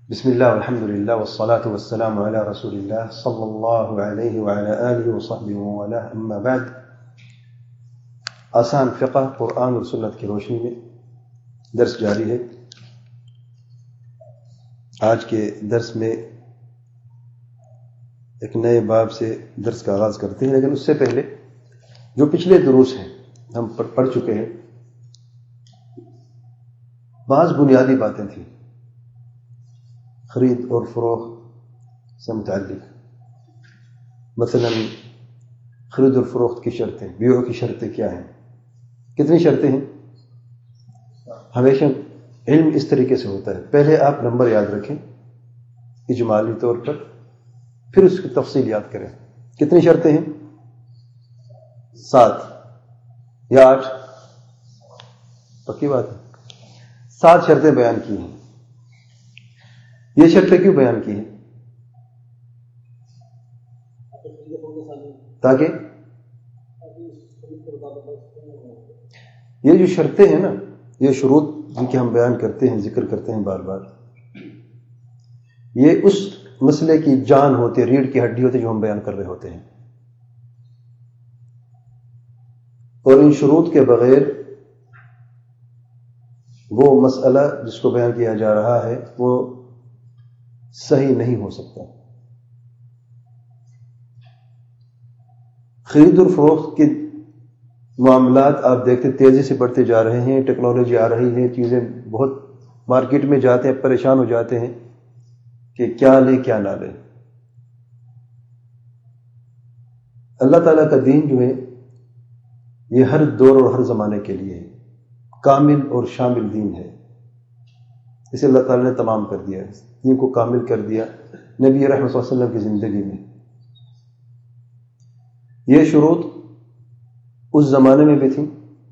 بسم اللہ والحمد للہ والصلاة والسلام علی رسول اللہ صلی اللہ علیہ وعلی آلہ وصحبہ ومن اما بعد. آسان فقہ قرآن اور سنت کی روشنی میں درس جاری ہے. آج کے درس میں ایک نئے باب سے درس کا آغاز کرتے ہیں، لیکن اس سے پہلے جو پچھلے دروس ہیں ہم پڑھ چکے ہیں، بعض بنیادی باتیں تھیں خرید اور فروخت سے متعلق. مثلا خرید اور فروخت کی شرطیں، بیع کی شرطیں کیا ہیں؟ کتنی شرطیں ہیں؟ ہمیشہ علم اس طریقے سے ہوتا ہے، پہلے آپ نمبر یاد رکھیں اجمالی طور پر، پھر اس کی تفصیل یاد کریں. کتنی شرطیں ہیں؟ 7 یا 8؟ پکی بات ہے. 7 شرطیں بیان کی ہیں. یہ شرطیں کیوں بیان کی ہیں؟ تاکہ یہ جو شرطیں ہیں نا، یہ شروط جن کے ہم بیان کرتے ہیں، ذکر کرتے ہیں بار بار، یہ اس مسئلے کی جان ہوتی ہے، ریڑھ کی ہڈی ہوتی ہے جو ہم بیان کر رہے ہوتے ہیں. اور ان شروط کے بغیر وہ مسئلہ جس کو بیان کیا جا رہا ہے وہ صحیح نہیں ہو سکتا. خرید اور فروخت کے معاملات آپ دیکھتے تیزی سے بڑھتے جا رہے ہیں، ٹیکنالوجی آ رہی ہے، چیزیں بہت مارکیٹ میں جاتے ہیں، پریشان ہو جاتے ہیں کہ کیا لیں کیا نہ لیں. اللہ تعالیٰ کا دین جو ہے یہ ہر دور اور ہر زمانے کے لیے ہے، کامل اور شامل دین ہے. اسے اللہ تعالیٰ نے تمام کر دیا، دین کو کامل کر دیا نبی رحمت صلی اللہ علیہ وسلم کی زندگی میں. یہ شروط اس زمانے میں بھی تھیں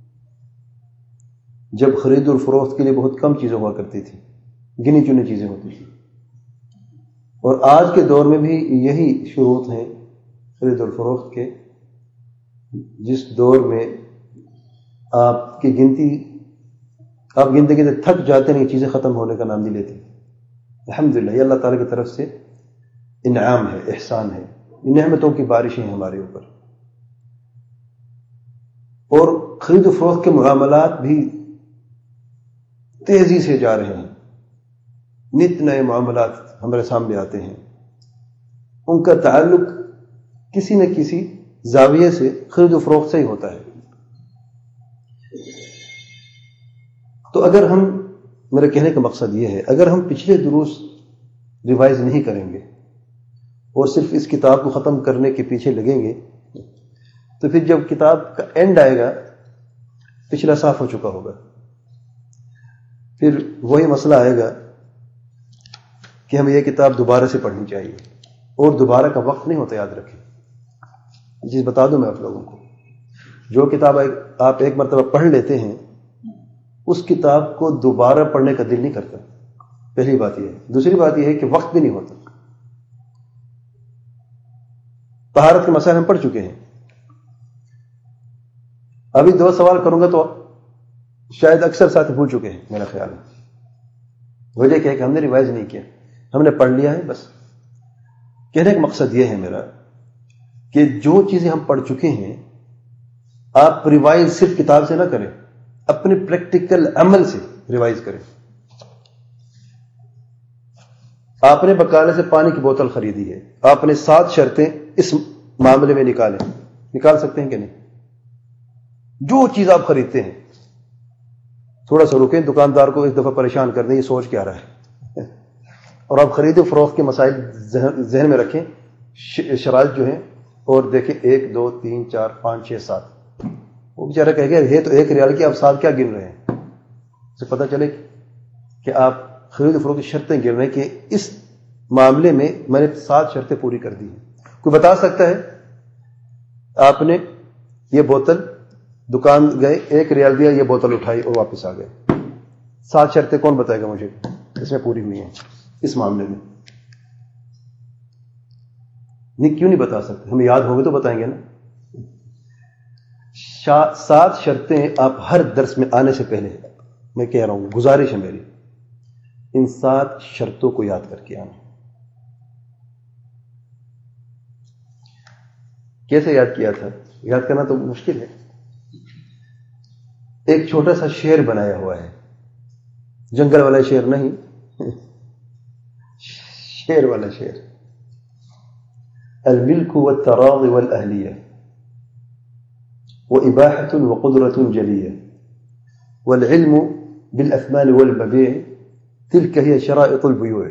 جب خرید اور فروخت کے لیے بہت کم چیزیں ہوا کرتی تھی، گنی چنی چیزیں ہوتی تھیں. اور آج کے دور میں بھی یہی شروط ہیں خرید اور فروخت کے، جس دور میں آپ گنتے گنتے تھک جاتے نہیں، چیزیں ختم ہونے کا نام نہیں لیتی. الحمدللہ یہ اللہ تعالیٰ کی طرف سے انعام ہے، احسان ہے، نعمتوں کی بارشیں ہیں ہمارے اوپر. اور خرید و فروخت کے معاملات بھی تیزی سے جا رہے ہیں، نت نئے معاملات ہمارے سامنے آتے ہیں. ان کا تعلق کسی نہ کسی زاویے سے خرید و فروخت سے ہی ہوتا ہے. تو اگر ہم، میرے کہنے کا مقصد یہ ہے، اگر ہم پچھلے دروس ریوائز نہیں کریں گے اور صرف اس کتاب کو ختم کرنے کے پیچھے لگیں گے، تو پھر جب کتاب کا اینڈ آئے گا پچھلا صاف ہو چکا ہوگا. پھر وہی مسئلہ آئے گا کہ ہمیں یہ کتاب دوبارہ سے پڑھنی چاہیے، اور دوبارہ کا وقت نہیں ہوتا، یاد رکھیں. جس بتا دوں میں آپ لوگوں کو، جو کتاب آپ ایک مرتبہ پڑھ لیتے ہیں اس کتاب کو دوبارہ پڑھنے کا دل نہیں کرتا. پہلی بات یہ ہے. دوسری بات یہ ہے کہ وقت بھی نہیں ہوتا. طہارت کے مسائل ہم پڑھ چکے ہیں، ابھی 2 سوال کروں گا تو شاید اکثر ساتھی بھول چکے ہیں میرا خیال ہے. وجہ کیا ہے کہ ہم نے ریوائز نہیں کیا، ہم نے پڑھ لیا ہے بس. کہنے کا مقصد یہ ہے میرا کہ جو چیزیں ہم پڑھ چکے ہیں آپ ریوائز صرف کتاب سے نہ کریں، اپنے پریکٹیکل عمل سے ریوائز کریں. آپ نے بکالے سے پانی کی بوتل خریدی ہے، آپ نے 7 شرطیں اس معاملے میں نکال سکتے ہیں کہ نہیں؟ جو چیز آپ خریدتے ہیں تھوڑا سا رکیں، دکاندار کو ایک دفعہ پریشان کر دیں یہ سوچ کیا رہا ہے، اور آپ خرید و فروخت کے مسائل ذہن میں رکھیں، شرائط جو ہیں، اور دیکھیں 1 2 3 4 5 6 7. وہ بیچارہ کہے گا یہ تو 1 ریال کی، آپ 7 کیا گن رہے ہیں؟ اسے پتہ چلے کہ آپ خرید و فروخت کی شرطیں گن رہے ہیں کہ اس معاملے میں میں نے 7 شرطیں پوری کر دی ہیں. کوئی بتا سکتا ہے آپ نے یہ بوتل دکان گئے 1 ریال دیا، یہ بوتل اٹھائی اور واپس آ گئے، 7 شرطیں کون بتائے گا مجھے اس میں پوری ہوئی ہیں اس معاملے میں؟ نہیں، کیوں نہیں بتا سکتے؟ ہمیں یاد ہوگے تو بتائیں گے نا. 7 شرطیں آپ ہر درس میں آنے سے پہلے، میں کہہ رہا ہوں، گزارش ہے میری، ان 7 شرطوں کو یاد کر کے آنا. کیسے یاد کیا تھا؟ یاد کرنا تو مشکل ہے. ایک چھوٹا سا شعر بنایا ہوا ہے، جنگل والا شعر نہیں، شعر والا شعر. الملك والتراضي والأهلية وإباحة وقدرة جلية والعلم بالأثمان والمبيع تلك هي شرائط البيوع.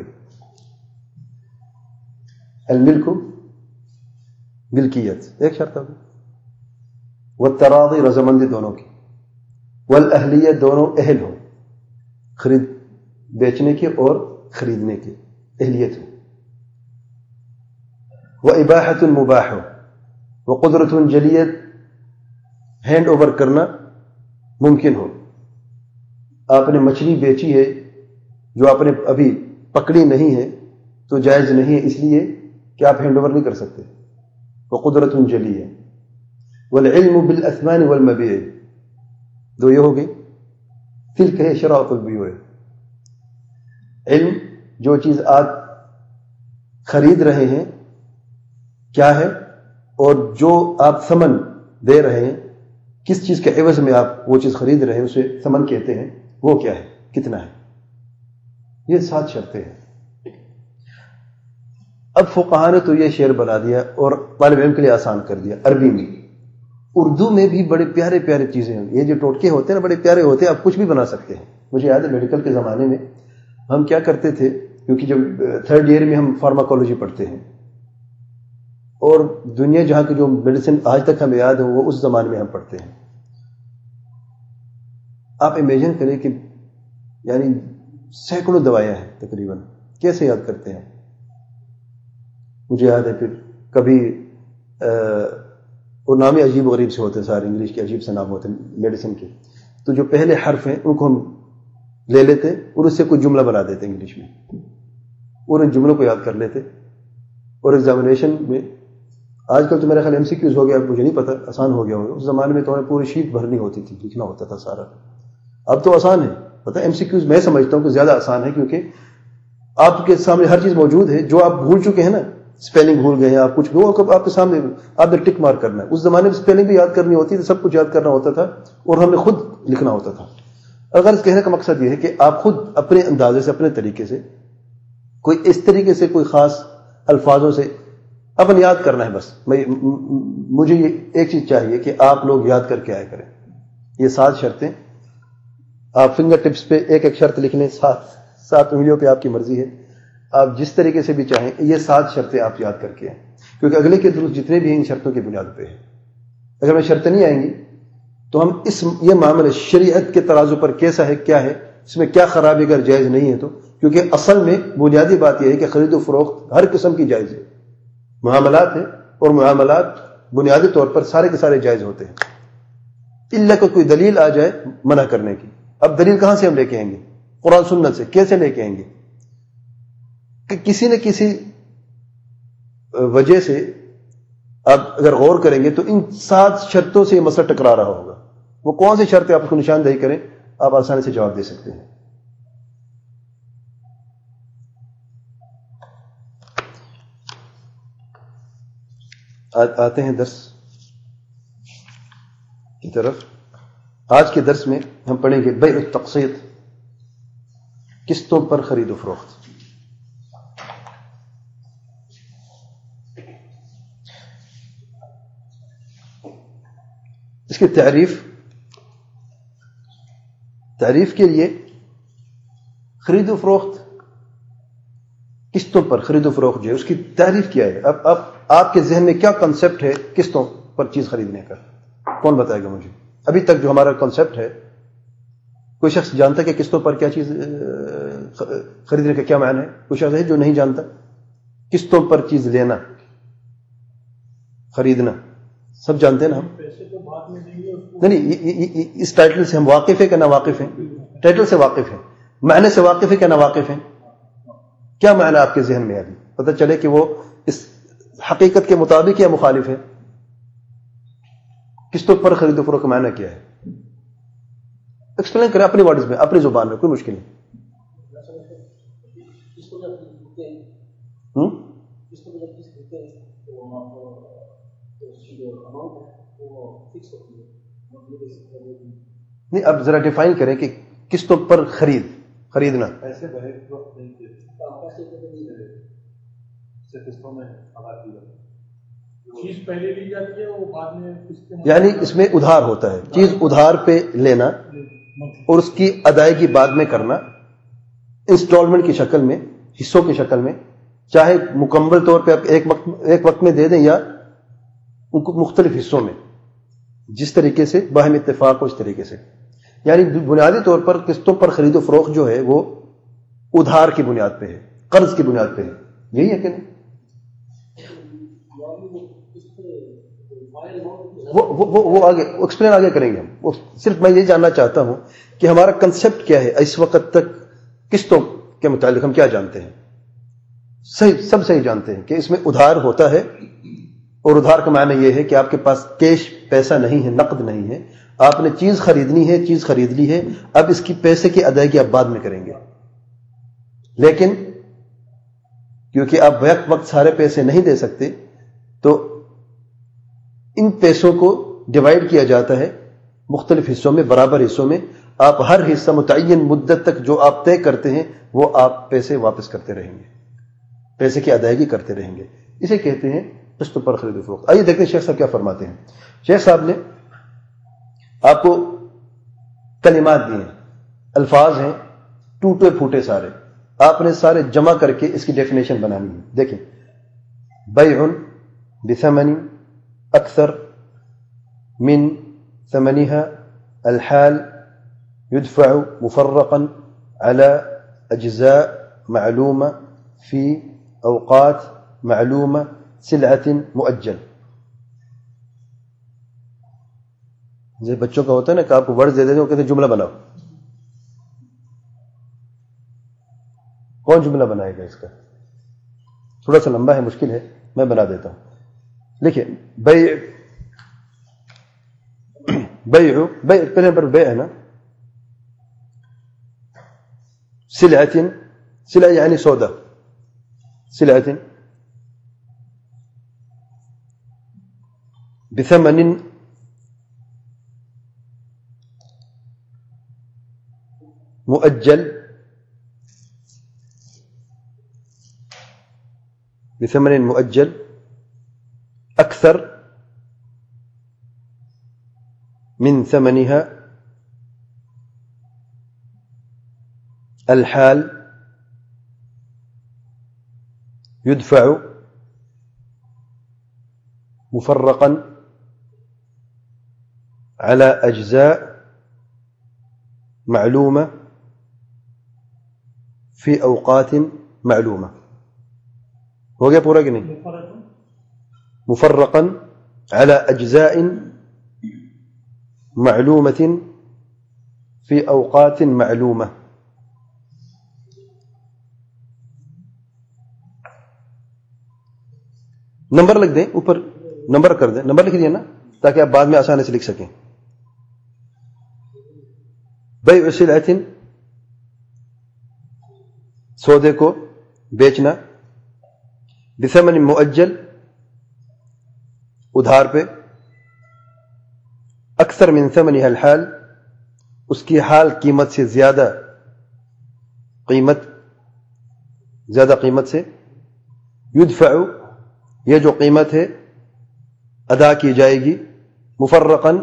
الملك ملکیت ایک شرط ہے، والتراضی رضامندی دونوں کی، والاہلیت دونوں اہل ہو، خرید بیچنے کی اور خریدنے کی اہلیت ہو، واباحۃ مباح ہو، وقدرۃ جلیت ہینڈ اوور کرنا ممکن ہو. آپ نے مچھلی بیچی ہے جو آپ نے ابھی پکڑی نہیں ہے تو جائز نہیں ہے، اس لیے کہ آپ ہینڈ اوور نہیں کر سکتے. وقدرۃ جلیہ، والعلم بالاثمان والمبیع، دو یہ ہو گئی. تلک ہے شرائط البیوع، علم جو چیز آپ خرید رہے ہیں کیا ہے، اور جو آپ ثمن دے رہے ہیں، کس چیز کے عوض میں آپ وہ چیز خرید رہے ہیں اسے ثمن کہتے ہیں، وہ کیا ہے، کتنا ہے. یہ 7 شرطیں ہیں. اب فقہاء نے تو یہ شعر بنا دیا اور طالب علم کے لیے آسان کر دیا. عربی میں، اردو میں بھی بڑے پیارے پیارے چیزیں ہیں. یہ جو ٹوٹکے ہوتے ہیں نا بڑے پیارے ہوتے ہیں، آپ کچھ بھی بنا سکتے ہیں. مجھے یاد ہے میڈیکل کے زمانے میں ہم کیا کرتے تھے، کیونکہ جب 3rd ایئر میں ہم فارماکولوجی پڑھتے ہیں، اور دنیا جہاں کی جو میڈیسن آج تک ہمیں یاد ہے وہ اس زمانے میں ہم پڑھتے ہیں. آپ امیجن کریں کہ یعنی سینکڑوں دوائیں ہیں تقریباً، کیسے یاد کرتے ہیں. مجھے یاد ہے پھر کبھی اور نام ہی عجیب و غریب سے ہوتے ہیں سارے، انگلش کے عجیب سے نام ہوتے ہیں میڈیسن کے. تو جو پہلے حرف ہیں ان کو ہم لے لیتے اور اس سے کوئی جملہ بنا دیتے انگلش میں، اور ان جملوں کو یاد کر لیتے. اور ایگزامینیشن میں آج کل تو میرا خیال MCQs ہو گیا، مجھے نہیں پتا، آسان ہو گیا ہوگا. اس زمانے میں تو ہمیں پوری شیٹ بھرنی ہوتی تھی، لکھنا ہوتا تھا سارا. اب تو آسان ہے، پتہ MCQs میں سمجھتا ہوں کہ زیادہ آسان ہے، کیونکہ آپ کے سامنے ہر چیز موجود ہے. جو آپ بھول چکے ہیں نا، اسپیلنگ بھول گئے ہیں آپ، کچھ بھی آپ کے سامنے، آپ نے ٹک مارک کرنا ہے. اس زمانے میں اسپیلنگ بھی یاد کرنی ہوتی تھی، سب کچھ یاد کرنا ہوتا تھا اور ہمیں خود لکھنا ہوتا تھا. اگر اس کہنے کا مقصد یہ ہے کہ آپ خود اپنے اندازے سے، اپنے طریقے سے، کوئی اس طریقے سے کوئی خاص الفاظوں سے اپن یاد کرنا ہے. بس مجھے یہ ایک چیز چاہیے کہ آپ لوگ یاد کر کے آیا کریں. یہ 7 شرطیں آپ فنگر ٹپس پہ ایک ایک شرط لکھ لیں، 7 انگلیوں پہ آپ کی مرضی ہے، آپ جس طریقے سے بھی چاہیں یہ 7 شرطیں آپ یاد کر کے آئیں. کیونکہ اگلے کے دروس جتنے بھی ہیں ان شرطوں کی بنیاد پہ ہیں. اگر میں شرطیں نہیں آئیں گی تو ہم یہ معاملہ شریعت کے ترازو پر کیسا ہے، کیا ہے، اس میں کیا خرابی اگر جائز نہیں ہے تو. کیونکہ اصل میں بنیادی بات یہ ہے کہ خرید و فروخت ہر قسم کی جائز ہے، معاملات ہیں، اور معاملات بنیادی طور پر سارے کے سارے جائز ہوتے ہیں، الا کہ کوئی دلیل آ جائے منع کرنے کی. اب دلیل کہاں سے ہم لے کے آئیں گے؟ قرآن سنت سے. کیسے لے کے آئیں گے؟ کہ کسی نہ کسی وجہ سے آپ اگر غور کریں گے تو ان 7 شرطوں سے یہ مسئلہ ٹکرا رہا ہوگا. وہ کون سی شرطیں آپ کو نشاندہی کریں، آپ آسانی سے جواب دے سکتے ہیں. آتے ہیں درس کی طرف. آج کے درس میں ہم پڑھیں گے بیع التقسیط، قسطوں پر خرید و فروخت. اس کی تعریف کے لیے خرید و فروخت، قسطوں پر خرید و فروخت جو ہے اس کی تعریف کیا ہے. اب آپ کے ذہن میں کیا کنسپٹ ہے قسطوں پر چیز خریدنے کا؟ کون بتائے گا مجھے؟ ابھی تک جو ہمارا کنسپٹ ہے، کوئی شخص جانتا کہ قسطوں پر کیا چیز خریدنے کا کیا معنی ہے؟ کوئی شخص ہے جو نہیں جانتا؟ قسطوں پر چیز لینا، خریدنا سب جانتے ہیں نا ہم. نہیں، اس ٹائٹل سے ہم واقف ہیں کہ نہ واقف ہیں؟ ٹائٹل سے واقف ہیں. معنی سے واقف ہے کہ نہ واقف ہیں؟ کیا معنی آپ کے ذہن میں ابھی پتہ چلے کہ وہ اس حقیقت کے مطابق یا مخالف ہے؟ قسطوں پر خرید و فروخت کا معنی کیا ہے؟ ایکسپلین کریں اپنی ورڈز میں، اپنی زبان میں، کوئی مشکل نہیں. نہیں، اب ذرا ڈیفائن کریں کہ قسطوں پر خریدنا ایسے وقت نہیں قسطوں میں چیز پہلے لی جاتی ہے وہ بعد میں، یعنی اس میں ادھار ہوتا ہے، چیز ادھار پہ لینا اور اس کی ادائیگی بعد میں کرنا، انسٹالمنٹ کی شکل میں، حصوں کی شکل میں، چاہے مکمل طور پہ آپ ایک وقت میں دے دیں یا ان کو مختلف حصوں میں، جس طریقے سے باہم اتفاق ہو اس طریقے سے. یعنی بنیادی طور پر قسطوں پر خرید و فروخت جو ہے وہ ادھار کی بنیاد پہ ہے، قرض کی بنیاد پہ ہے. یہی ہے کہ نہیں؟ وہ آگے ایکسپلین آگے کریں گے ہم. صرف میں یہ جاننا چاہتا ہوں کہ ہمارا کنسپٹ کیا ہے اس وقت تک قسطوں کے متعلق. ہم کیا جانتے ہیں؟ سب صحیح جانتے ہیں کہ اس میں ادھار ہوتا ہے، اور ادھار کا معنی یہ ہے کہ آپ کے پاس کیش پیسہ نہیں ہے، نقد نہیں ہے، آپ نے چیز خریدنی ہے، چیز خرید لی ہے، اب اس کی پیسے کی ادائیگی آپ بعد میں کریں گے. لیکن کیونکہ آپ وقت سارے پیسے نہیں دے سکتے تو ان پیسوں کو ڈیوائیڈ کیا جاتا ہے مختلف حصوں میں، برابر حصوں میں. آپ ہر حصہ متعین مدت تک جو آپ طے کرتے ہیں وہ آپ پیسے واپس کرتے رہیں گے، پیسے کی ادائیگی کرتے رہیں گے. اسے کہتے ہیں قسط پر خرید و فروخت. آئیے دیکھتے ہیں شیخ صاحب کیا فرماتے ہیں. شیخ صاحب نے آپ کو کلمات دیے ہیں، الفاظ ہیں ٹوٹے پھوٹے سارے، آپ نے سارے جمع کر کے اس کی ڈیفینیشن بنانی ہے. دیکھیں، بیع بثمن اکثر من ثمنها الحال يدفع مفرقا على اجزاء معلومه في اوقات معلومه سلعه مؤجل. جیسے بچوں کا ہوتا ہے نا کہ آپ کو ورڈ دے دیتے ہیں، وہ کہتے ہیں جملہ بناؤ. کون جملہ بنائے گا؟ اس کا تھوڑا سا لمبا ہے، مشکل ہے، میں بنا دیتا ہوں. دیکھیے، بیع پہلے نمبر بیع ہے نا. سلعة یعنی سودا، سلعة بثمن مؤجل، بثمن مؤجل أكثر من ثمنها الحال يدفع مفرقا على أجزاء معلومة في أوقات معلومة. ہو گیا پورا کہ نہیں؟ مفرقا على أجزاء معلومة في أوقات معلومة. نمبر لکھ دیں اوپر، نمبر کر دیں، نمبر لکھ دیا نا تاکہ آپ بعد میں آسانی سے لکھ سکیں. بیع سلعة سودے کو بیچنا، بثمن مؤجل ادھار پہ، اکثر من ثمنها الحال اس کی حال قیمت سے زیادہ قیمت سے، يدفع یہ جو قیمت ہے ادا کی جائے گی، مفرقاً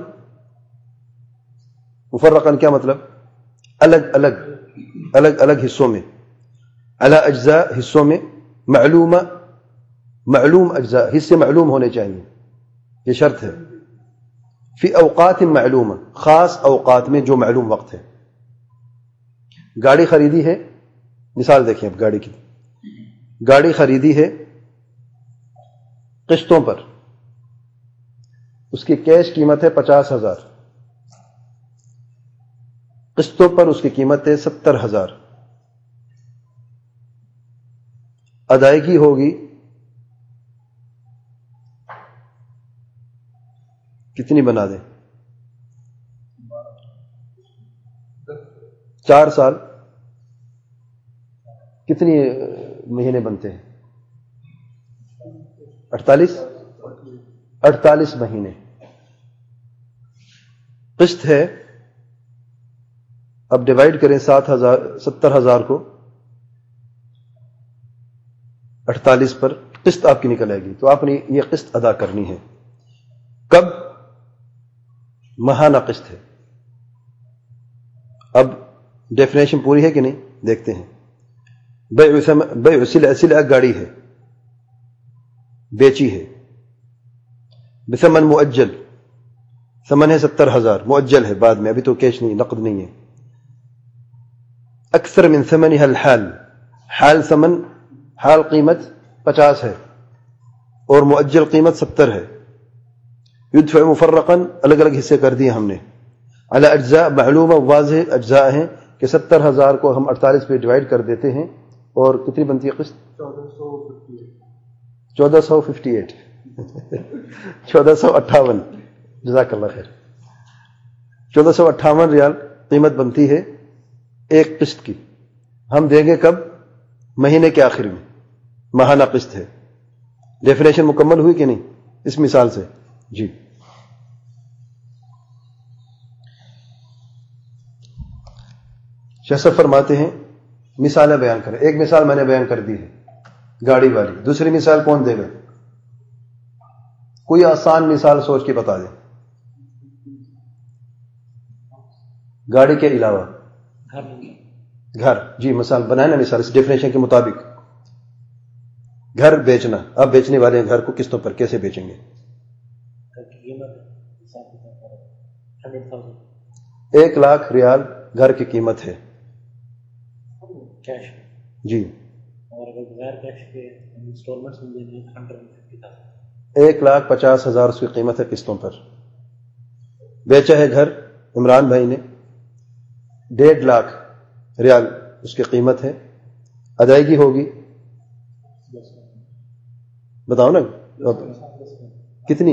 کیا مطلب؟ الگ حصوں میں، علی اجزاء حصوں میں، معلوم اجزاء حصے معلوم ہونے چاہیے، یہ شرط ہے. فی اوقات معلومہ خاص اوقات میں جو معلوم وقت ہے. گاڑی خریدی ہے، مثال دیکھیں، اب گاڑی خریدی ہے قسطوں پر، اس کی کیش قیمت ہے 50,000، قسطوں پر اس کی قیمت ہے 70,000. ادائیگی ہوگی کتنی بنا دیں؟ 4 سال. کتنی مہینے بنتے ہیں؟ 48 مہینے قسط ہے. اب ڈیوائڈ کریں 70,000 کو 48 پر، قسط آپ کی نکل آئے گی. تو آپ نے یہ قسط ادا کرنی ہے. کب؟ ماہانہ قسط ہے. اب ڈیفینیشن پوری ہے کہ نہیں دیکھتے ہیں. بیع سلعہ گاڑی ہے، بیچی ہے، بثمن مؤجل، ثمن ہے 70,000، مؤجل ہے بعد میں، ابھی تو کیش نہیں، نقد نہیں ہے. اکثر من ثمنها الحال، حال ثمن، حال قیمت 50 ہے اور مؤجل قیمت 70 ہے. يدفع مفرقا، الگ الگ حصے کر دیے ہم نے. على اجزاء معلومہ، واضح اجزاء ہیں کہ 70,000 کو ہم 48 پہ ڈیوائڈ کر دیتے ہیں اور کتنی بنتی ہے قسط؟ 1458 1458. جزاک اللہ خیر. 1458 ریال قیمت بنتی ہے ایک قسط کی. ہم دیں گے کب؟ مہینے کے آخر میں. ماہانہ قسط ہے. ڈیفینیشن مکمل ہوئی کہ نہیں اس مثال سے؟ جی. شیخ صاحب فرماتے ہیں مثالیں بیان کریں. ایک مثال میں نے بیان کر دی ہے گاڑی والی. دوسری مثال کون دے گا؟ کوئی آسان مثال سوچ کے بتا دیں. گاڑی کے علاوہ گھر. جی مثال بنائیں نا، مثال اس ڈیفینیشن کے مطابق. گھر بیچنا، آپ بیچنے والے ہیں گھر کو قسطوں پر، کیسے بیچیں گے؟ 1,00,000 ریال گھر کی قیمت ہے کیش جی. اور اگر بغیر کیش کے انسٹالمنٹس میں دینے 150,000، 1,50,000 اس کی قیمت ہے قسطوں پر. بیچا ہے گھر عمران بھائی نے، 1,50,000 ریال اس کی قیمت ہے. ادائیگی ہوگی بتاؤ نا کتنی؟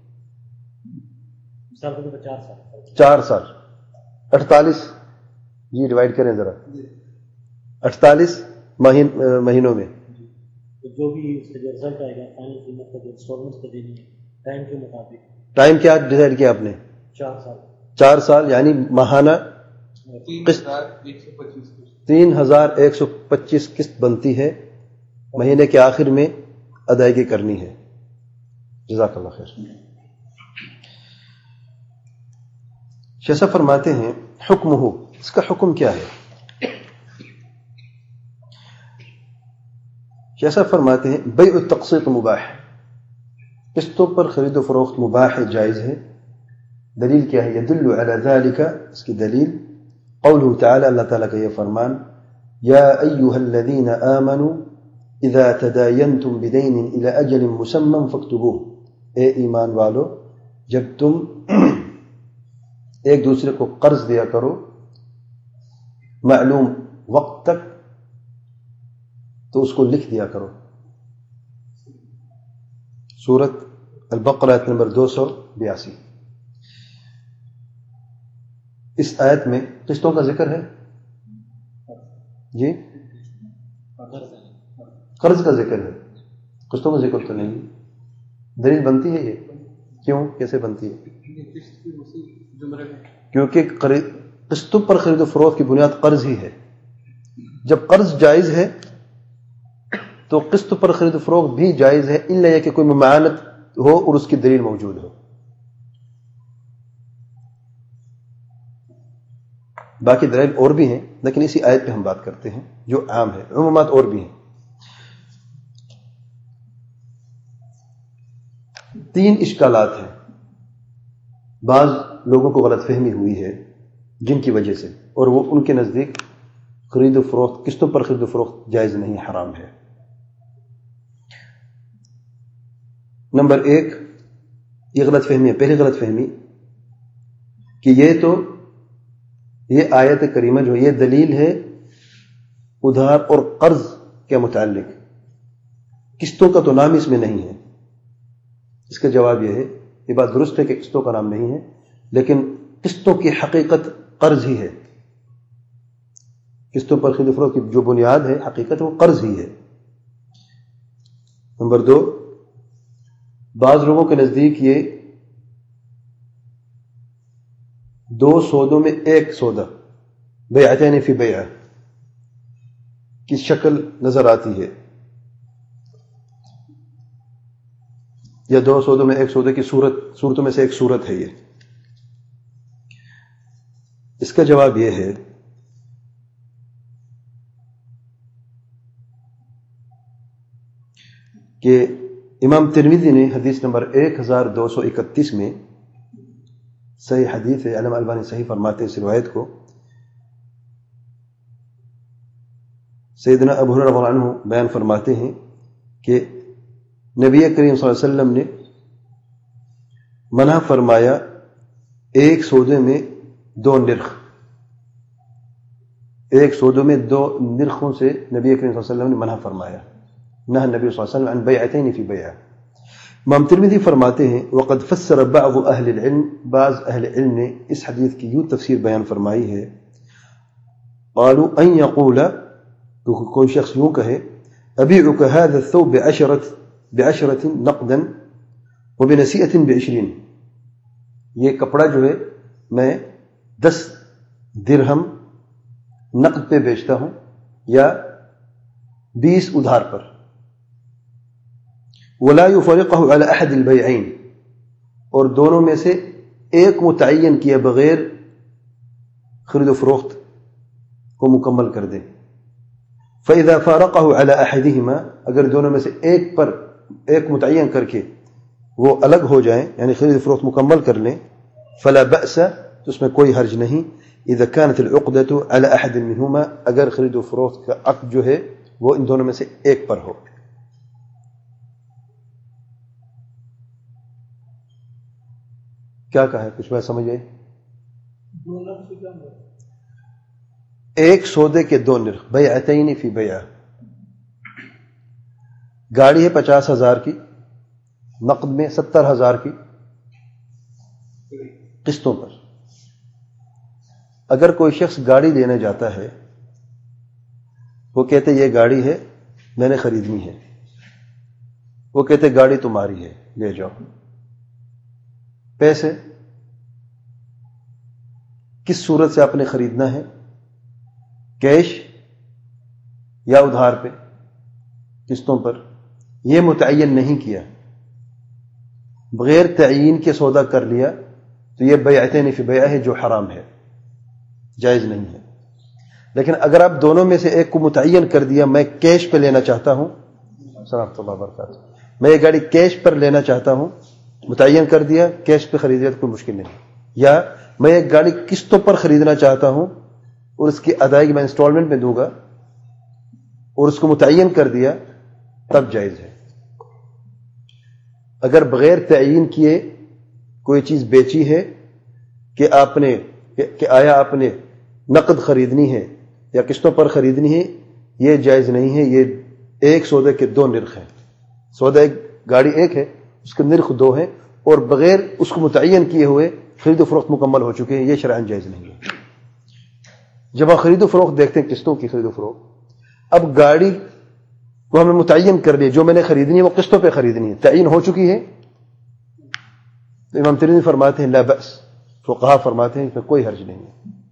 مثال کے طور پر 4 سال. 4 سال. 48 جی ڈیوائڈ کریں ذرا. 48 مہینوں میں جو بھی اس کا جو رزلٹ آئے گا فائنل قیمت کا جو انسٹالمنٹس کا دینی ہے ٹائم کے مطابق. ٹائم کیا ڈیسائیڈ کیا آپ نے؟ 4 سال. 4 سال یعنی ماہانہ قسط 3,125 قسط بنتی ہے. مہینے کے آخر میں ادائیگی کرنی ہے. جزاک اللہ خیر. شیخ صاحب فرماتے ہیں حکم ہو، اس کا حکم کیا ہے؟ شیخ صاحب فرماتے ہیں بیع التقسیط مباح، قسطوں پر خرید و فروخت مباح ہے، جائز ہے. دلیل کیا ہے؟ يدل على ذلك، اس کی دلیل قوله تعالی، اللہ تعالیٰ کا یہ فرمان، یا ایها الذین آمنوا اذا تداینتم بدین الى اجل مسمى فاکتبوه، اے ایمان والو جب تم ایک دوسرے کو قرض دیا کرو معلوم وقت تک تو اس کو لکھ دیا کرو. سورۃ البقرہ آیت نمبر 282. اس آیت میں قسطوں کا ذکر ہے جی، قرض کا ذکر ہے، قسطوں کا ذکر تو نہیں. دلیل بنتی ہے یہ؟ کیوں؟ کیسے بنتی ہے؟ کیونکہ قسطوں پر خرید و فروخت کی بنیاد قرض ہی ہے. جب قرض جائز ہے تو قسط پر خرید و فروخت بھی جائز ہے، الا یہ کہ کوئی ممانعت ہو اور اس کی دلیل موجود ہو. باقی دلائل اور بھی ہیں لیکن اسی آیت پہ ہم بات کرتے ہیں جو عام ہے. عمومات اور بھی ہیں. 3 اشکالات ہیں. بعض لوگوں کو غلط فہمی ہوئی ہے جن کی وجہ سے، اور وہ ان کے نزدیک خرید و فروخت، قسطوں پر خرید و فروخت جائز نہیں، حرام ہے. نمبر 1 یہ غلط فہمی ہے. پہلی غلط فہمی کہ یہ آیت کریمہ جو یہ دلیل ہے ادھار اور قرض کے متعلق، قسطوں کا تو نام اس میں نہیں ہے. اس کا جواب یہ ہے، یہ بات درست ہے کہ قسطوں کا نام نہیں ہے، لیکن قسطوں کی حقیقت قرض ہی ہے. قسطوں پر خرید و فروخت کی جو بنیاد ہے حقیقت وہ قرض ہی ہے. نمبر 2، بعض لوگوں کے نزدیک یہ 2 سودوں میں ایک سودا، بیعتین فی بیع کی شکل نظر آتی ہے، یا 2 سودوں میں ایک سودے کی صورتوں میں سے ایک صورت ہے یہ. اس کا جواب یہ ہے کہ امام ترمذی نے حدیث نمبر 1231 میں، صحیح حدیث ہے، علامہ البانی صحیح فرماتے ہیں اس روایت کو، سیدنا ابو ہریرہ رضی اللہ عنہ بیان فرماتے ہیں کہ نبی کریم صلی اللہ علیہ وسلم نے منع فرمایا ایک سودے میں 2 نرخ، ایک سودوں میں 2 نرخوں سے نبی کریم صلی اللہ علیہ وسلم نے منع فرمایا. نہى النبي صلی اللہ علیہ وسلم عن بیعتین فی بیع. امام ترمذی فرماتے ہیں وقد فسر بعض اہل العلم، بعض اہل علم نے اس حدیث کی یوں تفسیر بیان فرمائی ہے، قالوا ان يقول، کوئی شخص یوں کہے، ابيعك هذا الثوب بعشرة نقدا وبنسیئة ب20، یہ کپڑا جو ہے میں 10 درہم نقد پہ بیچتا ہوں یا 20 ادھار پر. ولا يفرقه على احد البيعين، اور دونوں میں سے ایک متعین کیے بغیر خرید و فروخت کو مکمل کر دے. فاذا فارقه على احدهما، اگر دونوں میں سے ایک متعین کر کے وہ الگ ہو جائیں، یعنی خرید و فروخت مکمل کر لیں، فلا بأس، تو اس میں کوئی حرج نہیں، اذا كانت العقدة على احد منهما، اگر خرید و فروخت کا عقد جو ہے وہ ان دونوں میں سے ایک پر ہو. کیا کہا ہے؟ کچھ بات سمجھ آئی؟ ایک سودے کے 2 نرخ، بیعتین فی بیع. گاڑی ہے 50,000 کی، نقد میں 70,000 کی قسطوں پر. اگر کوئی شخص گاڑی لینے جاتا ہے، وہ کہتے یہ گاڑی ہے میں نے خریدنی ہے، وہ کہتے گاڑی تمہاری ہے لے جاؤ. پیسے کس صورت سے آپ نے خریدنا ہے، کیش یا ادھار پہ، قسطوں پر، یہ متعین نہیں کیا. بغیر تعین کے سودا کر لیا تو یہ بیعتین فی بیع ہے، جو حرام ہے، جائز نہیں ہے. لیکن اگر آپ دونوں میں سے ایک کو متعین کر دیا، میں کیش پہ لینا چاہتا ہوں، ورحمۃ اللہ وبرکاتہ، میں یہ گاڑی کیش پر لینا چاہتا ہوں، متعین کر دیا، کیش پہ خرید لیا تو کوئی مشکل نہیں. یا میں ایک گاڑی قسطوں پر خریدنا چاہتا ہوں اور اس کی ادائیگی میں انسٹالمنٹ میں دوں گا اور اس کو متعین کر دیا، تب جائز ہے. اگر بغیر تعین کیے کوئی چیز بیچی ہے کہ آیا آپ نے نقد خریدنی ہے یا قسطوں پر خریدنی ہے، یہ جائز نہیں ہے. یہ ایک سودے کے 2 نرخ ہیں. سودا ایک گاڑی ایک ہے، اس کے نرخ 2 ہیں، اور بغیر اس کو متعین کیے ہوئے خرید و فروخت مکمل ہو چکے ہیں، یہ شرعاً جائز نہیں ہے. جب آپ خرید و فروخت دیکھتے ہیں، قسطوں کی خرید و فروخت، اب گاڑی کو ہمیں متعین کر لیا، جو میں نے خریدنی ہے وہ قسطوں پہ خریدنی ہے، تعین ہو چکی ہے، تو امام ترمذی فرماتے ہیں لا بأس، فقہا فرماتے ہیں اس میں کوئی حرج نہیں ہے.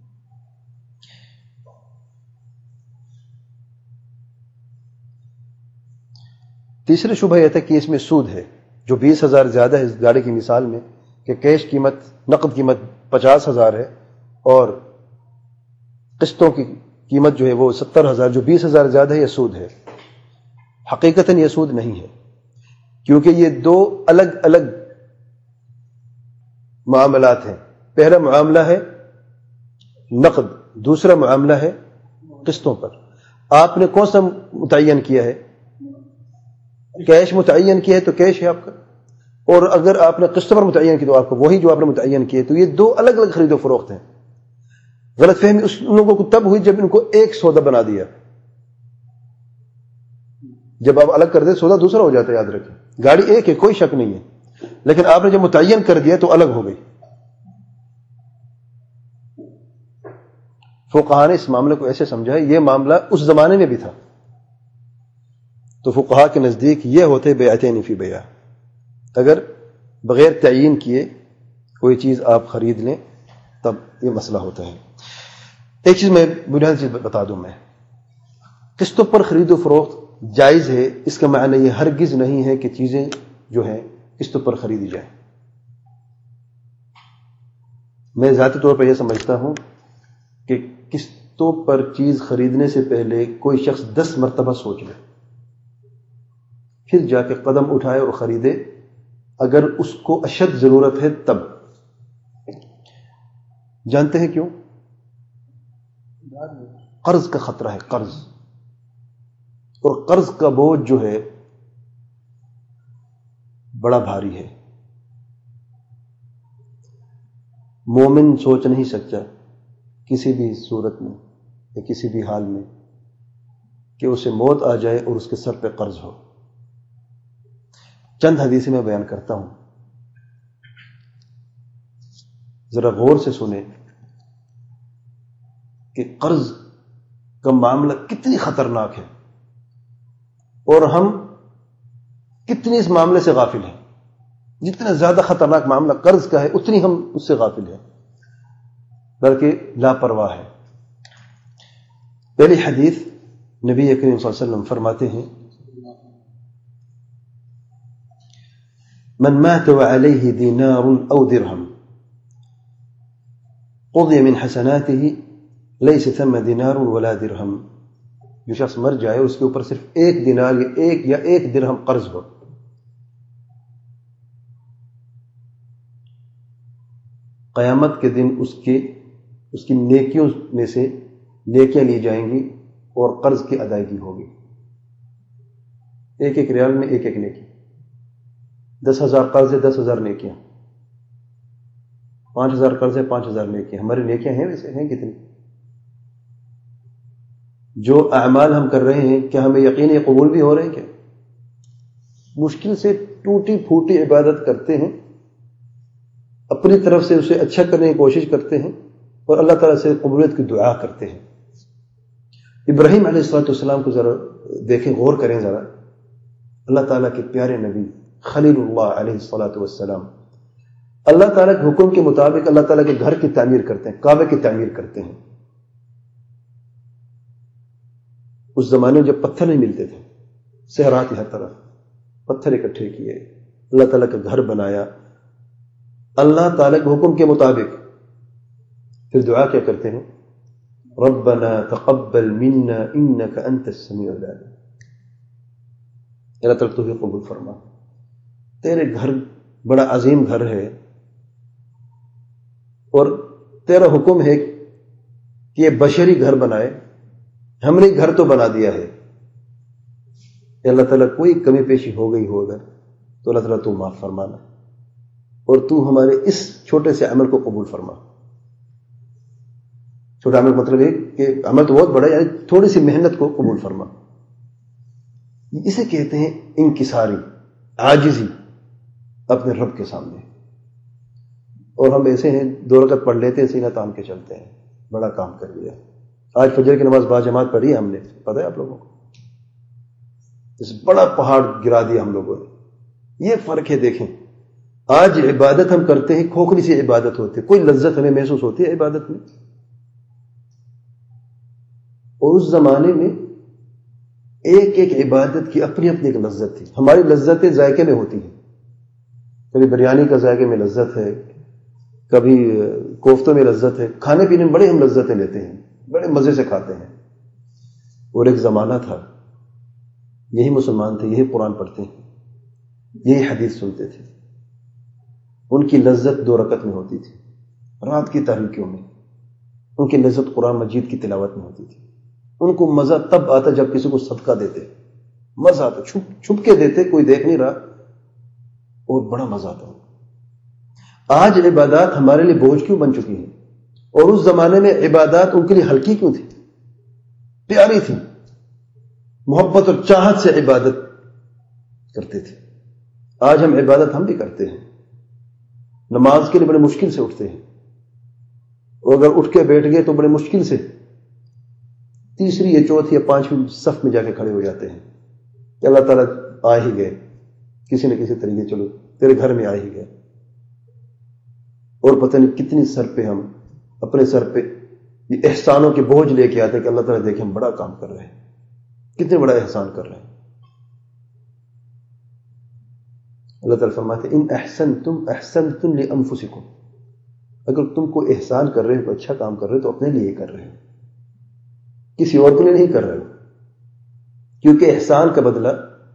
تیسرے شبہ یہ تھا کہ اس میں سود ہے، جو 20,000 زیادہ ہے اس گاڑی کی مثال میں، کہ کیش قیمت، نقد قیمت 50,000 ہے اور قسطوں کی قیمت جو ہے وہ 70,000، جو 20,000 زیادہ ہے، یہ سود ہے. حقیقتاً یہ سود نہیں ہے، کیونکہ یہ 2 الگ الگ معاملات ہیں. پہلا معاملہ ہے نقد، دوسرا معاملہ ہے قسطوں پر. آپ نے کون سا متعین کیا ہے؟ کیش متعین کیا ہے تو کیش ہے آپ کا، اور اگر آپ نے قسط پر متعین کی تو آپ کو وہی جو آپ نے متعین کیے. تو یہ 2 الگ الگ خرید و فروخت ہیں. غلط فہمی اس لوگوں کو تب ہوئی جب ان کو ایک سودا بنا دیا. جب آپ الگ کر دیں سودا دوسرا ہو جاتا ہے، یاد رکھیں. گاڑی ایک ہے، کوئی شک نہیں ہے، لیکن آپ نے جب متعین کر دیا تو الگ ہو گئی. فقہاء نے اس معاملے کو ایسے سمجھا ہے، یہ معاملہ اس زمانے میں بھی تھا. تو فقہا کے نزدیک یہ ہوتے بیعتین فی بیع، اگر بغیر تعین کیے کوئی چیز آپ خرید لیں تب یہ مسئلہ ہوتا ہے۔ ایک چیز میں بنیادی چیز بتا دوں، میں قسطوں پر خرید و فروخت جائز ہے، اس کا معنی یہ ہرگز نہیں ہے کہ چیزیں جو ہیں قسطوں پر خریدی جائیں۔ میں ذاتی طور پر یہ سمجھتا ہوں کہ قسطوں پر چیز خریدنے سے پہلے کوئی شخص 10 مرتبہ سوچ لے، پھر جا کے قدم اٹھائے اور خریدے، اگر اس کو اشد ضرورت ہے تب۔ جانتے ہیں کیوں؟ قرض کا خطرہ ہے، قرض، اور قرض کا بوجھ جو ہے بڑا بھاری ہے۔ مومن سوچ نہیں سکتا کسی بھی صورت میں یا کسی بھی حال میں کہ اسے موت آ جائے اور اس کے سر پہ قرض ہو۔ چند حدیثیں میں بیان کرتا ہوں، ذرا غور سے سنیں کہ قرض کا معاملہ کتنی خطرناک ہے اور ہم کتنی اس معاملے سے غافل ہیں۔ جتنا زیادہ خطرناک معاملہ قرض کا ہے اتنی ہم اس سے غافل ہیں، بلکہ لاپرواہ ہے۔ پہلی حدیث نبی کریم صلی اللہ علیہ وسلم فرماتے ہیں، من مات وعليه دینار او درہم قضی من حسناته لیس ثم دینار ولا درہم، جو شخص مر جائے اس کے اوپر صرف 1 دینار یا ایک درہم قرض ہو، قیامت کے دن اس کی نیکیوں میں سے نیکیاں لی جائیں گی اور قرض کی ادائیگی ہوگی۔ 1 ریال میں 1 نیکی، 10,000 قرض ہے 10,000 نیکیاں، 5,000 قرض ہے 5,000 نیکیاں۔ ہماری نیکیاں ہیں ویسے ہیں کتنی؟ جو اعمال ہم کر رہے ہیں کیا ہمیں یقین قبول بھی ہو رہے ہیں؟ کیا مشکل سے ٹوٹی پھوٹی عبادت کرتے ہیں، اپنی طرف سے اسے اچھا کرنے کی کوشش کرتے ہیں اور اللہ تعالیٰ سے قبولیت کی دعا کرتے ہیں۔ ابراہیم علیہ السلام کو ذرا دیکھیں، غور کریں ذرا، اللہ تعالیٰ کے پیارے نبی خلیل اللہ علیہ السلام اللہ تعالیٰ کے حکم کے مطابق اللہ تعالیٰ کے گھر کی تعمیر کرتے ہیں، کعبے کی تعمیر کرتے ہیں۔ اس زمانے میں جب پتھر نہیں ملتے تھے، صحرات ہر طرف پتھر اکٹھے کیے، اللہ تعالیٰ کا گھر بنایا اللہ تعالیٰ کے حکم کے مطابق، پھر دعا کیا کرتے ہیں؟ ربنا تقبل منا انك انت السميع العليم، اللہ تعالیٰ تو ہی قبول فرما، تیرے گھر بڑا عظیم گھر ہے اور تیرا حکم ہے کہ یہ بشری گھر بنائے، ہم نے گھر تو بنا دیا ہے، اللہ تعالیٰ کوئی کمی پیشی ہو گئی ہوگا تو اللہ تعالیٰ تو معاف فرمانا، اور تو ہمارے اس چھوٹے سے عمل کو قبول فرما۔ چھوٹا عمل مطلب ہے کہ عمل تو بہت بڑا ہے، یعنی تھوڑی سی محنت کو قبول فرما۔ اسے کہتے ہیں انکساری، عاجزی اپنے رب کے سامنے۔ اور ہم ایسے ہیں 2 رکعت پڑھ لیتے ہیں، سینہ تان کے چلتے ہیں، بڑا کام کر لیا۔ آج فجر کی نماز باجماعت پڑھی ہے ہم نے، پتہ ہے آپ لوگوں کو، اس بڑا پہاڑ گرا دیا ہم لوگوں نے۔ یہ فرق ہے، دیکھیں آج عبادت ہم کرتے ہیں، کھوکھلی سی عبادت ہوتی ہے، کوئی لذت ہمیں محسوس ہوتی ہے عبادت میں، اور اس زمانے میں ایک عبادت کی اپنی اپنی ایک لذت تھی۔ ہماری لذتیں ذائقے میں ہوتی ہیں، کبھی بریانی کا ذائقے میں لذت ہے، کبھی کوفتوں میں لذت ہے، کھانے پینے میں بڑے ہم لذتیں لیتے ہیں، بڑے مزے سے کھاتے ہیں۔ اور ایک زمانہ تھا، یہی مسلمان تھے، یہی قرآن پڑھتے ہیں، یہی حدیث سنتے تھے، ان کی لذت 2 رکعت میں ہوتی تھی، رات کی تاریکیوں میں ان کی لذت قرآن مجید کی تلاوت میں ہوتی تھی۔ ان کو مزہ تب آتا جب کسی کو صدقہ دیتے، مزہ آتا، چھپ کے دیتے، کوئی دیکھ نہیں رہا، اور بڑا مزہ آتا۔ آج عبادات ہمارے لیے بوجھ کیوں بن چکی ہیں، اور اس زمانے میں عبادات ان کے لیے ہلکی کیوں تھی، پیاری تھی، محبت اور چاہت سے عبادت کرتے تھے۔ آج ہم عبادت ہم بھی کرتے ہیں، نماز کے لیے بڑے مشکل سے اٹھتے ہیں، اور اگر اٹھ کے بیٹھ گئے تو بڑے مشکل سے 3ری یا 4تھی یا 5ویں صف میں جا کے کھڑے ہو جاتے ہیں۔ کہ اللہ تعالیٰ آ ہی گئے کسی نہ کسی طریقے، چلو تیرے گھر میں آ ہی گئے، اور پتہ نہیں کتنی سر پہ ہم اپنے سر پہ یہ احسانوں کے بوجھ لے کے آتے کہ اللہ تعالیٰ دیکھیں ہم بڑا کام کر رہے ہیں، کتنے بڑا احسان کر رہے ہیں۔ اللہ تعالیٰ فرماتے ان احسنتم احسنتم لانفسکم، اگر تم کو احسان کر رہے ہو، اچھا کام کر رہے ہو تو اپنے لیے کر رہے ہو، کسی اور کے لیے نہیں کر رہے ہو، کیونکہ احسان کا بدلہ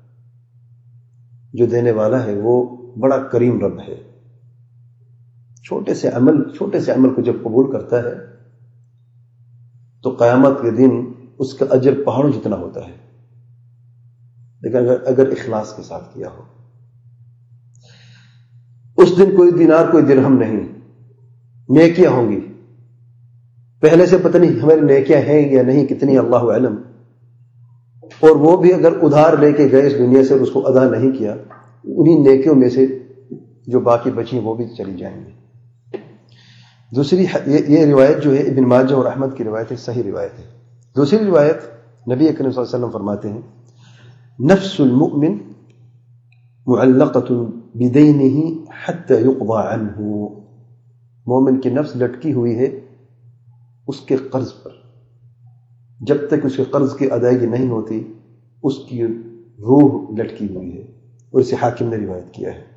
جو دینے والا ہے وہ بڑا کریم رب ہے۔ چھوٹے سے عمل کو جب قبول کرتا ہے تو قیامت کے دن اس کا اجر پہاڑوں جتنا ہوتا ہے، لیکن اگر اخلاص کے ساتھ کیا ہو، اس دن کوئی دینار کوئی درہم نہیں، نیکیاں ہوں گی۔ پہلے سے پتہ نہیں ہماری نیکیاں ہیں یا نہیں، کتنی اللہ علم، اور وہ بھی اگر ادھار لے کے گئے اس دنیا سے اور اس کو ادا نہیں کیا، انہی نیکیوں میں سے جو باقی بچی وہ بھی چلی جائیں گی۔ دوسری یہ روایت جو ہے ابن ماجہ اور احمد کی روایت ہے، صحیح روایت ہے۔ دوسری روایت نبی اکرم صلی اللہ علیہ وسلم فرماتے ہیں نفس المؤمن معلقۃ بدینہ حتی یقضى عنہ، مومن کی نفس لٹکی ہوئی ہے اس کے قرض پر، جب تک اس کے قرض کی ادائیگی نہیں ہوتی اس کی روح لٹکی ہوئی ہے، اور اسے حاکم نے روایت کیا ہے۔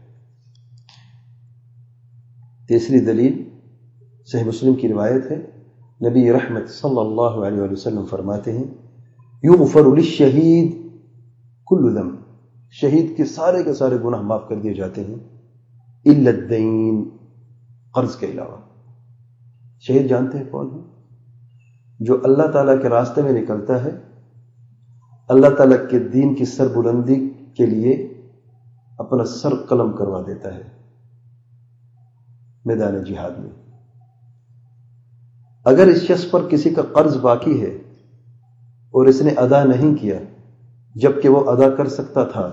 تیسری دلیل صحیح مسلم کی روایت ہے، نبی رحمت صلی اللہ علیہ وآلہ وسلم فرماتے ہیں یغفر للشہید کل ذنب، شہید کے سارے گناہ معاف کر دیے جاتے ہیں الا الدین، قرض کے علاوہ۔ شہید جانتے ہیں کون ہے؟ جو اللہ تعالیٰ کے راستے میں نکلتا ہے، اللہ تعالیٰ کے دین کی سر بلندی کے لیے اپنا سر قلم کروا دیتا ہے میدان جہاد میں۔ اگر اس شخص پر کسی کا قرض باقی ہے اور اس نے ادا نہیں کیا جبکہ وہ ادا کر سکتا تھا،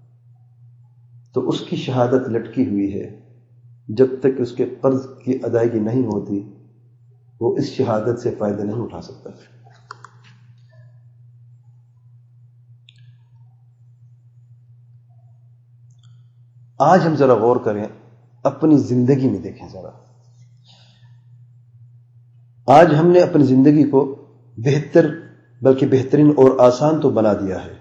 تو اس کی شہادت لٹکی ہوئی ہے، جب تک اس کے قرض کی ادائیگی نہیں ہوتی وہ اس شہادت سے فائدہ نہیں اٹھا سکتا۔ آج ہم ذرا غور کریں، اپنی زندگی میں دیکھیں ذرا، آج ہم نے اپنی زندگی کو بہتر بلکہ بہترین اور آسان تو بنا دیا ہے،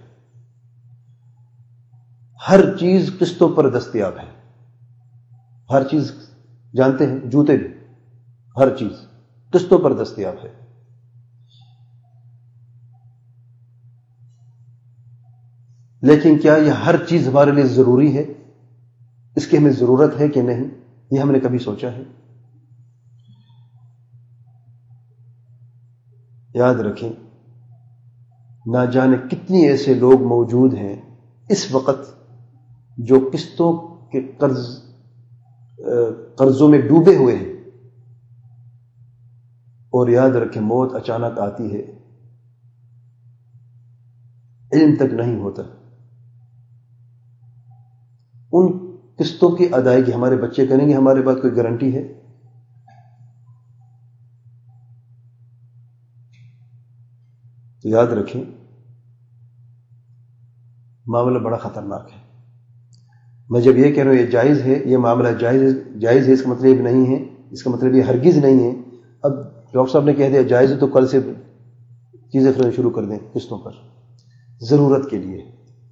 ہر چیز قسطوں پر دستیاب ہے، ہر چیز جانتے ہیں، جوتے بھی، ہر چیز قسطوں پر دستیاب ہے۔ لیکن کیا یہ ہر چیز ہمارے لیے ضروری ہے؟ اس کی ہمیں ضرورت ہے کہ نہیں؟ یہ ہم نے کبھی سوچا ہے؟ یاد رکھیں، نہ جانے کتنی ایسے لوگ موجود ہیں اس وقت جو قسطوں کے قرضوں میں ڈوبے ہوئے ہیں، اور یاد رکھیں موت اچانک آتی ہے، علم تک نہیں ہوتا۔ ان قسطوں کی ادائیگی ہمارے بچے کریں گے، ہمارے پاس کوئی گارنٹی ہے؟ تو یاد رکھیں معاملہ بڑا خطرناک ہے۔ میں جب یہ کہہ رہا ہوں یہ جائز ہے، یہ معاملہ جائز ہے، اس کا مطلب نہیں ہے، اس کا مطلب یہ ہرگز نہیں ہے اب ڈاکٹر صاحب نے کہہ دیا جائز ہے تو کل سے چیزیں خریدنا شروع کر دیں قسطوں پر، ضرورت کے لیے۔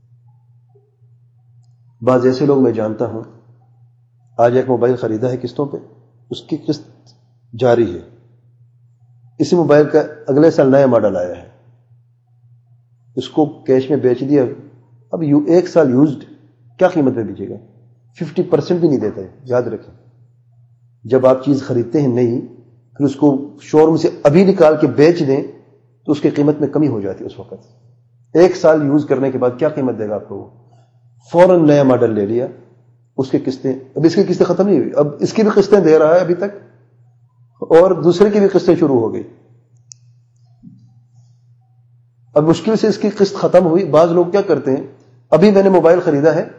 بعض ایسے لوگ میں جانتا ہوں، آج ایک موبائل خریدا ہے قسطوں پہ، اس کی قسط جاری ہے، اسی موبائل کا اگلے سال نیا ماڈل آیا ہے، اس کو کیش میں بیچ دیا، اب ایک سال یوزڈ کیا قیمت میں بیچے گا؟ 50% بھی نہیں دیتا ہے۔ یاد رکھیں جب آپ چیز خریدتے ہیں نئی، پھر اس کو شو روم سے ابھی نکال کے بیچ دیں تو اس کی قیمت میں کمی ہو جاتی ہے اس وقت۔ ایک سال یوز کرنے کے بعد کیا قیمت دے گا آپ کو؟ وہ فوراً نیا ماڈل لے لیا، اس کی قسطیں، اب اس کی قسطیں ختم نہیں ہوئی، اب اس کی بھی قسطیں دے رہا ہے ابھی تک، اور دوسرے کی بھی قسطیں شروع ہو گئی، اب مشکل سے اس کی قسط ختم ہوئی۔ بعض لوگ کیا کرتے ہیں، ابھی میں نے موبائل خریدا ہے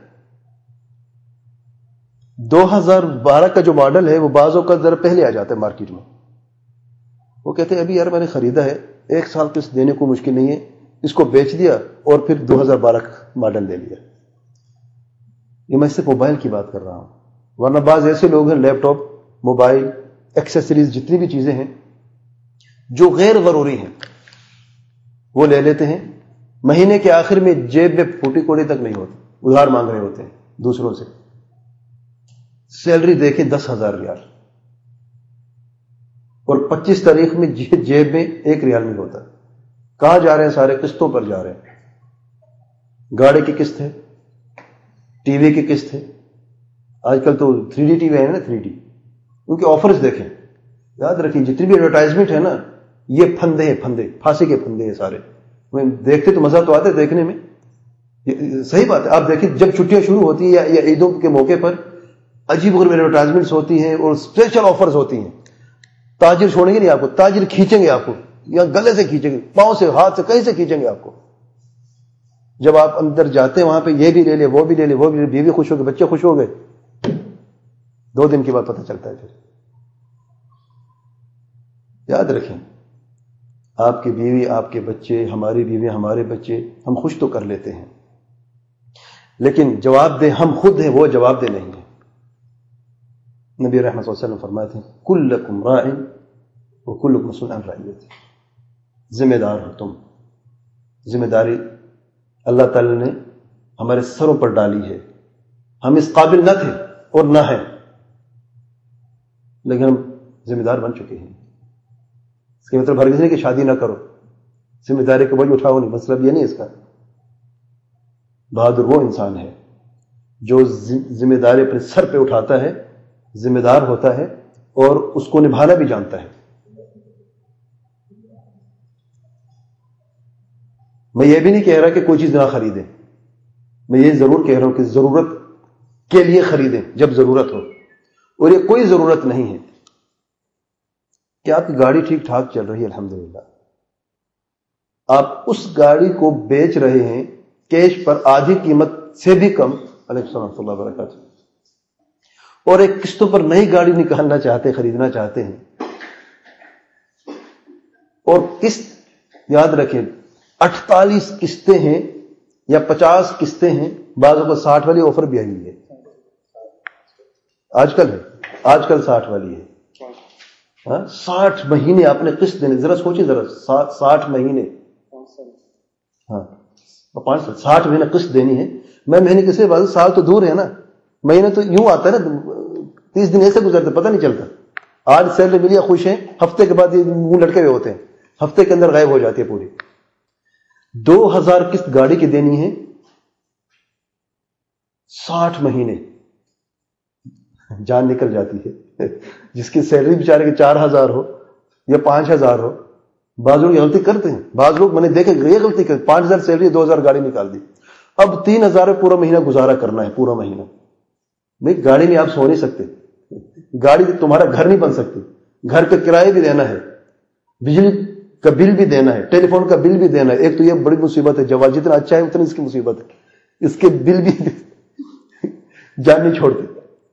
2012 کا جو ماڈل ہے، وہ بعضوں کا ذرا پہلے آ جاتا ہے مارکیٹ میں، وہ کہتے ہیں ابھی یار میں نے خریدا ہے، ایک سال قسط دینے کو مشکل نہیں ہے، اس کو بیچ دیا اور پھر 2012 ماڈل لے لیا. یہ میں صرف موبائل کی بات کر رہا ہوں، ورنہ بعض ایسے لوگ ہیں لیپ ٹاپ، موبائل، ایکسیسریز، جتنی بھی چیزیں ہیں جو غیر ضروری ہیں وہ لے لیتے ہیں. مہینے کے آخر میں جیب میں پھوٹی کوڑی تک نہیں ہوتی، ادھار مانگ رہے ہوتے ہیں دوسروں سے. سیلری دیکھیں 10,000 ریال اور 25 تاریخ میں جیب میں 1 ریال نہیں ہوتا. کہاں جا رہے ہیں؟ سارے قسطوں پر جا رہے ہیں. گاڑی کی قسط ہے، ٹی وی کی قسط ہے. آج کل تو 3D ٹی وی ہے نا، 3D. ان کے آفرز دیکھیں. یاد رکھیں جتنی بھی ایڈورٹائزمنٹ ہے نا، یہ پھندے ہیں، پھندے، پھانسی کے پھندے ہیں سارے. دیکھتے تو مزہ تو آتا ہے دیکھنے میں، صحیح بات ہے. آپ دیکھیں جب چھٹیاں شروع ہوتی ہیں یا عیدوں کے موقع پر عجیب غریب ایڈورٹائزمنٹس ہوتی ہیں اور اسپیشل آفرز ہوتی ہیں. تاجر چھوڑیں گے نہیں آپ کو، تاجر کھینچیں گے آپ کو، یا گلے سے کھینچیں گے، پاؤں سے، ہاتھ سے، کہیں سے کھینچیں گے آپ کو. جب آپ اندر جاتے ہیں وہاں پہ یہ بھی لے لے، وہ بھی لے لے، وہ بھی لے لے، بیوی خوش ہو گئے، بچے خوش ہو گئے. 2 دن کے بعد پتہ چلتا ہے. پھر یاد رکھیں آپ کی بیوی، آپ کے بچے، ہماری بیوی، ہمارے بچے، ہم خوش تو کر لیتے ہیں، لیکن جواب دہ ہم خود ہیں، وہ جواب دہ نہیں ہے. نبی رحمت صلی اللہ علیہ وسلم فرماتے ہیں کلکم راع وکلکم مسئول عن رعیتہ. ذمہ دار ہو تم. ذمہ داری اللہ تعالی نے ہمارے سروں پر ڈالی ہے. ہم اس قابل نہ تھے اور نہ ہیں، لیکن ہم ذمہ دار بن چکے ہیں. اس کا مطلب ہرگز نہیں کہ شادی نہ کرو، ذمہ داری کو بوجھ اٹھاؤ نہیں، مطلب یہ نہیں اس کا. بہادر وہ انسان ہے جو ذمہ داری اپنے سر پہ اٹھاتا ہے، ذمہ دار ہوتا ہے اور اس کو نبھانا بھی جانتا ہے. میں یہ بھی نہیں کہہ رہا کہ کوئی چیز نہ خریدیں، میں یہ ضرور کہہ رہا ہوں کہ ضرورت کے لیے خریدیں جب ضرورت ہو. اور یہ کوئی ضرورت نہیں ہے کہ آپ کی گاڑی ٹھیک ٹھاک چل رہی ہے الحمدللہ، آپ اس گاڑی کو بیچ رہے ہیں کیش پر آدھی قیمت سے بھی کم، علیکم السلام ورحمۃ اللہ وبرکاتہ، اور ایک قسطوں پر نئی گاڑی نکالنا چاہتے، خریدنا چاہتے ہیں. اور قسط یاد رکھیں 48 قسطیں ہیں یا 50 قسطیں ہیں، بعض اوقات 60 والی آفر بھی آئی ہے. آج کل 60 والی ہے. 60 مہینے آپ نے قسط دینے، ذرا سوچیں، ذرا 60 مہینے، ہاں 60 مہینے قسط دینی ہے. میں مہینے کسی بات، سال تو دور ہے نا، مہینے تو یوں آتا ہے نا، 30 دن ایسے گزرتے پتہ نہیں چلتا. آج سیلری ملی، خوش ہیں، ہفتے کے بعد یہ منہ لٹکے ہوئے ہوتے ہیں، ہفتے کے اندر غائب ہو جاتی ہے پوری. 2000 قسط گاڑی کی دینی ہے، 60 مہینے، جان نکل جاتی ہے. جس کی سیلری بیچارے کی 4000 ہو یا 5000 ہو. بعض لوگ غلطی کرتے ہیں، بعض لوگ میں نے دیکھے یہ غلطی کرتے، 5000 سیلری، 2000 گاڑی نکال دی. اب 3000 پورا مہینہ گزارا کرنا ہے، پورا مہینہ. بھائی گاڑی میں آپ سو نہیں سکتے، گاڑی تمہارا گھر نہیں بن سکتی، گھر کا کرایہ بھی دینا ہے، بجلی کا بل بھی دینا ہے، ٹیلی فون کا بل بھی دینا ہے. ایک تو یہ بڑی مصیبت ہے، جواز جتنا اچھا ہے اتنی اس کی مصیبت ہے، اس کے بل بھی جان نہیں چھوڑتے.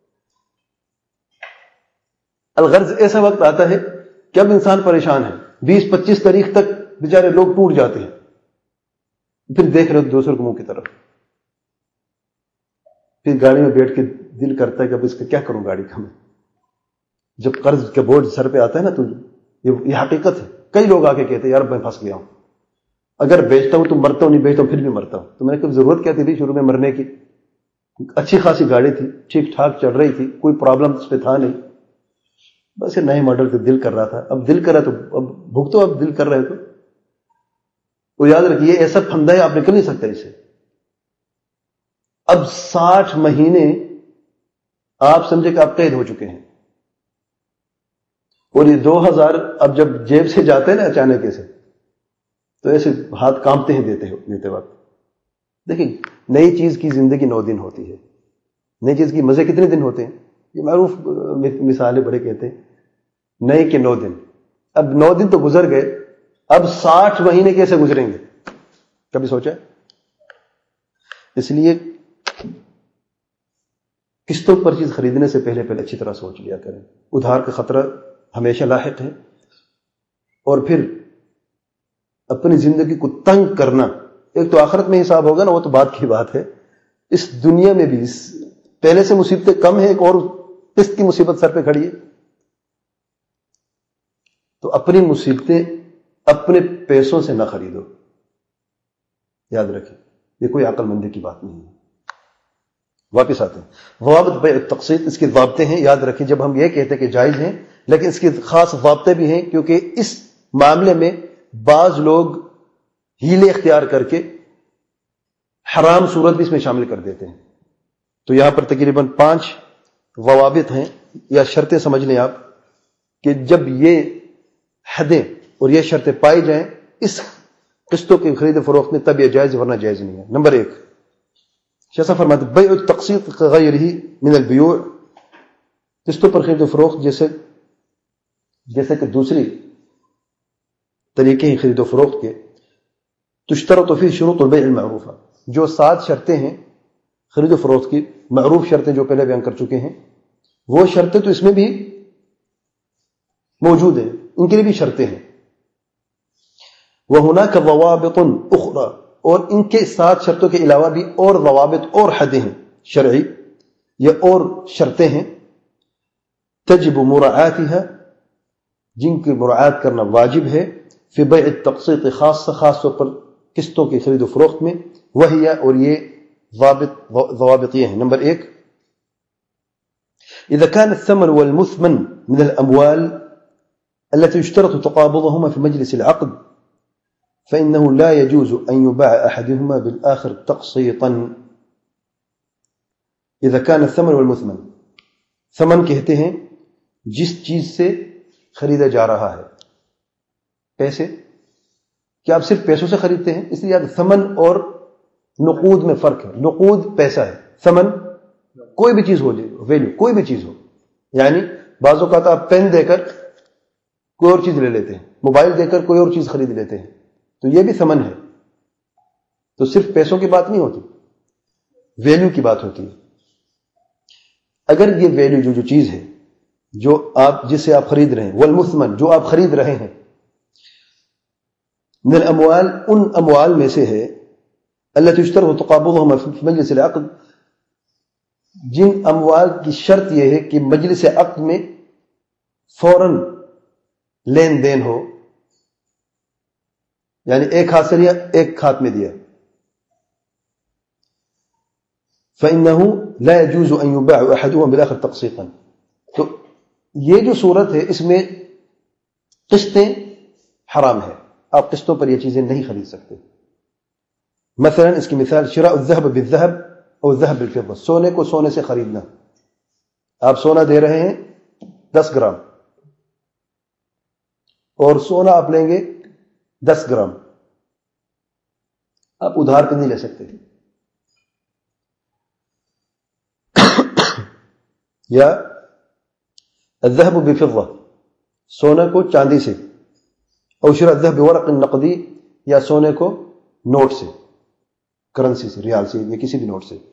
الغرض ایسا وقت آتا ہے کہ اب انسان پریشان ہے. 20-25 تاریخ تک بیچارے لوگ ٹوٹ جاتے ہیں، پھر دیکھ رہے دوسروں کے منہ کی طرف. پھر گاڑی میں بیٹھ کے دل کرتا ہے کہ اب اس کا کیا کروں گاڑی کا. میں جب قرض کا بوجھ سر پہ آتا ہے نا تو یہ حقیقت ہے. کئی لوگ آ کے کہتے ہیں یار میں پھنس گیا ہوں، اگر بیچتا ہوں تو مرتا ہوں، نہیں بیچتا ہوں پھر بھی مرتا ہوں. تو میں نے کہا ضرورت کیا تھی شروع میں مرنے کی؟ اچھی خاصی گاڑی تھی، ٹھیک ٹھاک چل رہی تھی، کوئی پرابلم اس پہ تھا نہیں، بس یہ نئے ماڈل کا دل کر رہا تھا. اب دل کر رہا تو اب بھگتو، اب دل کر رہے تو. وہ یاد رکھیے ایسا پھندا ہے آپ نکل نہیں سکتے اسے. اب 60 مہینے آپ سمجھے کہ آپ قید ہو چکے ہیں. اور یہ 2000 اب جب جیب سے جاتے ہیں نا اچانک ایسے، تو ایسے ہاتھ کانپتے ہیں دیتے وقت. دیکھیں نئی چیز کی زندگی 9 دن ہوتی ہے، نئی چیز کی مزے کتنے دن ہوتے ہیں؟ یہ معروف مثالیں بڑے کہتے ہیں نئے کے 9 دن. اب 9 دن تو گزر گئے، اب 60 مہینے کیسے گزریں گے؟ کبھی سوچا؟ اس لیے قسطوں پر چیز خریدنے سے پہلے اچھی طرح سوچ لیا کریں. ادھار کا خطرہ ہمیشہ لاحق ہے. اور پھر اپنی زندگی کو تنگ کرنا، ایک تو آخرت میں حساب ہوگا نا، وہ تو بات کی بات ہے، اس دنیا میں بھی پہلے سے مصیبتیں کم ہیں، ایک اور قسط کی مصیبت سر پہ کھڑی ہے. تو اپنی مصیبتیں اپنے پیسوں سے نہ خریدو، یاد رکھیں، یہ کوئی عقل مندی کی بات نہیں ہے. واپس آتے ہیں ضوابط بیع التقسیط، اس کے ضابطے ہیں، یاد رکھیں. جب ہم یہ کہتے ہیں کہ جائز ہیں، لیکن اس کے خاص ضابطے بھی ہیں، کیونکہ اس معاملے میں بعض لوگ ہیلے اختیار کر کے حرام صورت بھی اس میں شامل کر دیتے ہیں. تو یہاں پر تقریباً 5 ضوابط ہیں یا شرطیں سمجھ لیں آپ، کہ جب یہ حدیں اور یہ شرطیں پائی جائیں اس قسطوں کی خرید و فروخت میں، تب یہ جائز، ورنہ جائز نہیں ہے. نمبر 1 شیخ صاحب فرماتے بیع التقسیط غیرہ من البیوع، قسطوں پر خرید و فروخت جیسے کہ دوسری طریقے ہیں خرید و فروخت کے. تشترط فی شروط البیع المعروفہ، جو 7 شرطیں ہیں خرید و فروخت کی، معروف شرطیں جو پہلے بیان کر چکے ہیں، وہ شرطیں تو اس میں بھی موجود ہیں، ان کے لیے بھی شرطیں ہیں. وَهُنَاكَ ضَوَابِطٌ أُخْرَى، اور ان کے 7 شرطوں کے علاوہ بھی اور ضوابط اور حدیں ہیں شرعی، یہ اور شرطیں ہیں. تجب مراعاتها، جن کی مراعات کرنا واجب ہے، فی بیع التقسیط خاص طور پر قسطوں کی خرید و فروخت میں. وہی، اور یہ ضوابط یہ ہیں. نمبر 1 اذا كان الثمن والمثمن من الاموال التي يشترط تقابضهما في مجلس العقد فإنه لا يجوز أن يباع أحدهما بالآخر تقسيطا. إذا كان الثمن والمثمن، ثمن کہتے ہیں جس چیز سے خریدا جا رہا ہے، پیسے، کیا آپ صرف پیسوں سے خریدتے ہیں؟ اس لیے یاد، ثمن اور نقود میں فرق ہے. نقود پیسہ ہے، ثمن کوئی بھی چیز ہو جائے، ویلیو کوئی بھی چیز ہو. یعنی بعض اوقات آپ پین دے کر کوئی اور چیز لے لیتے ہیں، موبائل دے کر کوئی اور چیز خرید لیتے ہیں، تو یہ بھی ثمن ہے. تو صرف پیسوں کی بات نہیں ہوتی، ویلیو کی بات ہوتی ہے. اگر یہ ویلیو جو چیز ہے جو آپ جسے آپ خرید رہے ہیں، والمثمن جو آپ خرید رہے ہیں، من الاموال ان اموال میں سے ہے، التي يشترط تقابضهما في مجلس العقد، جن اموال کی شرط یہ ہے کہ مجلس عقد میں فوراً لین دین ہو، یعنی ایک ہاتھ سے لیا ایک ہاتھ میں دیا. فإنه لا يجوز أن يباع أحدهما بالآخر تقسيطا. تو یہ جو صورت ہے اس میں قسطیں حرام ہے، آپ قسطوں پر یہ چیزیں نہیں خرید سکتے. مثلا اس کی مثال شراء الذهب بالذهب اور الذهب بالفضة، سونے کو سونے سے خریدنا. آپ سونا دے رہے ہیں 10 گرام اور سونا آپ لیں گے 10 گرام، آپ ادھار پہ نہیں لے سکتے. یا الذهب بفضة، سونے کو چاندی سے، اور شراء الذهب بورق نقدی، یا سونے کو نوٹ سے، کرنسی سے، ریال سے، یا کسی بھی نوٹ سے.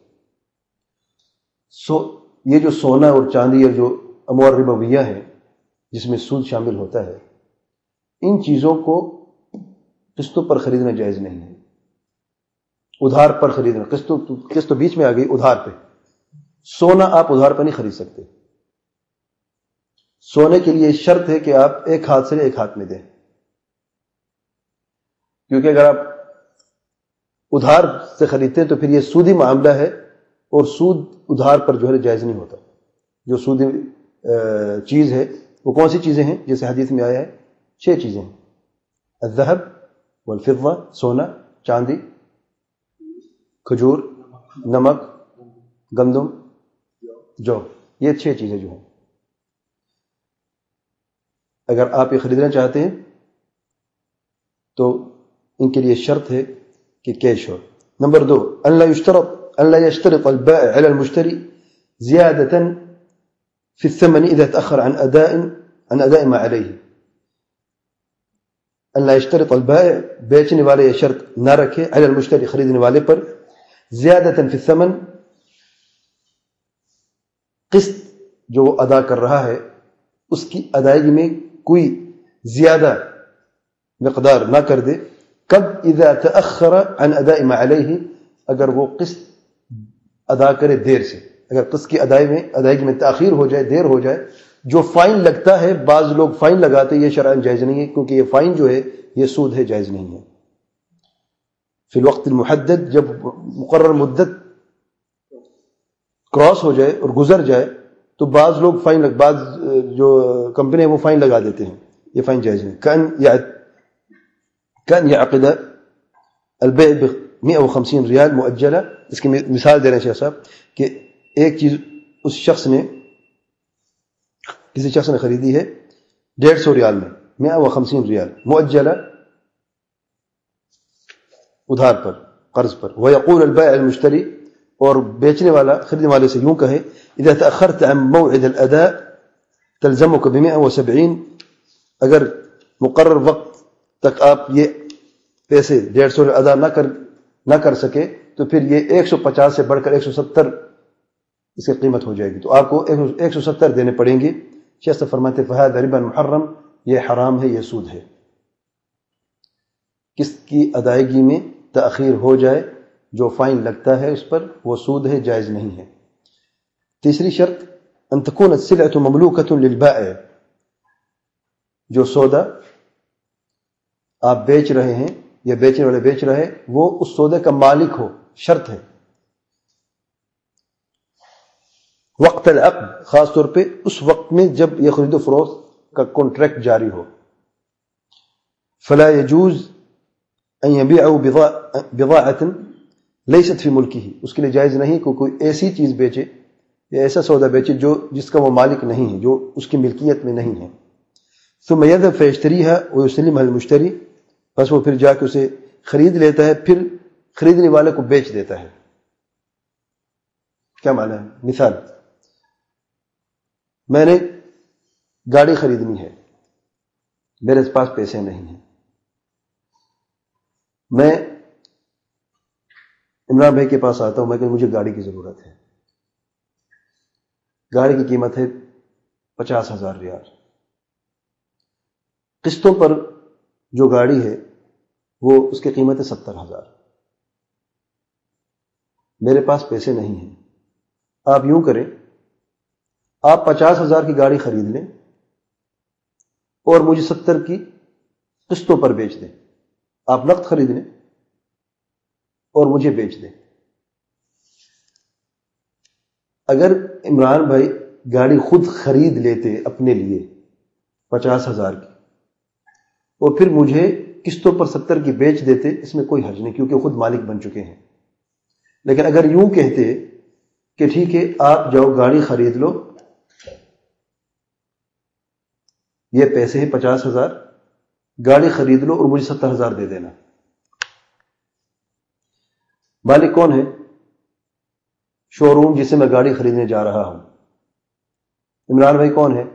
یہ جو سونا اور چاندی اور جو اموال ربویہ ہیں جس میں سود شامل ہوتا ہے، ان چیزوں کو قسطوں پر خریدنا جائز نہیں ہے. ادھار پر خریدنا، قسط بیچ میں آ گئی، ادھار پہ. سونا آپ ادھار پر نہیں خرید سکتے. سونے کے لیے شرط ہے کہ آپ ایک ہاتھ سے ایک ہاتھ میں دیں، کیونکہ اگر آپ ادھار سے خریدتے ہیں تو پھر یہ سودی معاملہ ہے، اور سود ادھار پر جو ہے جائز نہیں ہوتا. جو سودی چیز ہے وہ کون سی چیزیں ہیں؟ جیسے حدیث میں آیا ہے 6 چیزیں ہیں: الذهب والفضة، سونا، چاندی، کھجور، نمک، گندم، جو، یہ 6 چیزیں جو ہیں. اگر آپ یہ خریدنا چاہتے ہیں تو ان کے لیے شرط ہے کہ کیش ہو. نمبر 2 أن لا يشترط البائع على المشتري زيادة في الثمن إذا تأخر عن أداء ما عليه. أن لا يشترط البائع، بیچنے والے یہ شرط نہ رکھے، على المشتري، خریدنے والے پر، زیادة في الثمن، قسط جو وہ ادا کر رہا ہے اس کی ادائیگی میں کوئی زیادہ مقدار نہ کر دے، کب؟ اذا تأخر عن اداء ما علیہ، اگر وہ قسط ادا کرے دیر سے، اگر قسط کی ادائیگی میں تاخیر ہو جائے، دیر ہو جائے. جو فائن لگتا ہے، بعض لوگ فائن لگاتے، یہ شرعاً جائز نہیں ہے، کیونکہ یہ فائن جو ہے یہ سود ہے، جائز نہیں ہے. فی الوقت المحدد، جب مقرر مدت کراس ہو جائے اور گزر جائے تو بعض لوگ بعض جو کمپنی ہے وہ فائن لگا دیتے ہیں، یہ فائن جائز نہیں. کان یعقد البیع ب150 ریال مؤجلہ، اس کی مثال دے رہے ہیں شیخ صاحب کہ ایک چیز اس شخص نے، کسی شخص نے خریدی ہے 150 ریال میں، 150 ریال مؤجلہ، ادھار پر، قرض پر. ويقول البائع المشتری، اور بیچنے والا خریدنے والے سے یوں کہے اذا تأخرت عن موعد الاداء تلزمك ب170، اگر مقرر وقت تک آپ یہ پیسے 150 ادا نہ کر سکے تو پھر یہ 150 سے بڑھ کر 170 اس کی قیمت ہو جائے گی، تو آپ کو 170 دینے پڑیں گے. شیخ صاحب فرماتے فهذا ربا محرم، یہ حرام ہے، یہ سود ہے. قسط کی ادائیگی میں تاخیر ہو جائے، جو فائن لگتا ہے اس پر، وہ سود ہے، جائز نہیں ہے. تیسری شرط ان تكون السلعة مملوكة للبائع، جو سودا آپ بیچ رہے ہیں یا بیچنے والے بیچ رہے ہیں وہ اس سودے کا مالک ہو، شرط ہے. وقت العقد، خاص طور پہ اس وقت میں جب یہ خرید و فروخت کا کانٹریکٹ جاری ہو. فلا يجوز ان يبيع بضاعة لیست فی ملکی ہی، اس کے لیے جائز نہیں کہ کوئی ایسی چیز بیچے یا ایسا سودا بیچے جس کا وہ مالک نہیں ہے، جو اس کی ملکیت میں نہیں ہے. ثم يذهب فيشتريها ويسلمها المشتری، بس وہ پھر جا کے اسے خرید لیتا ہے، پھر خریدنے والے کو بیچ دیتا ہے. کیا معنی ہے؟ مثال، میں نے گاڑی خریدنی ہے، میرے پاس پیسے نہیں ہیں، میں عمران بھائی کے پاس آتا ہوں، میں کہ مجھے گاڑی کی ضرورت ہے، گاڑی کی قیمت ہے 50,000 ریال، قسطوں پر جو گاڑی ہے وہ اس کی قیمت ہے 70,000، میرے پاس پیسے نہیں ہیں. آپ یوں کریں، آپ 50,000 کی گاڑی خرید لیں اور مجھے 70 کی قسطوں پر بیچ دیں. آپ نقد خرید لیں اور مجھے بیچ دیں. اگر عمران بھائی گاڑی خود خرید لیتے اپنے لیے 50,000 کی اور پھر مجھے قسطوں پر 70 کی بیچ دیتے، اس میں کوئی حرج نہیں، کیونکہ خود مالک بن چکے ہیں. لیکن اگر یوں کہتے کہ ٹھیک ہے آپ جاؤ گاڑی خرید لو، یہ پیسے ہیں 50,000، گاڑی خرید لو اور مجھے 70,000 دے دینا. مالک کون ہے؟ شو روم جسے میں گاڑی خریدنے جا رہا ہوں. عمران بھائی کون ہے؟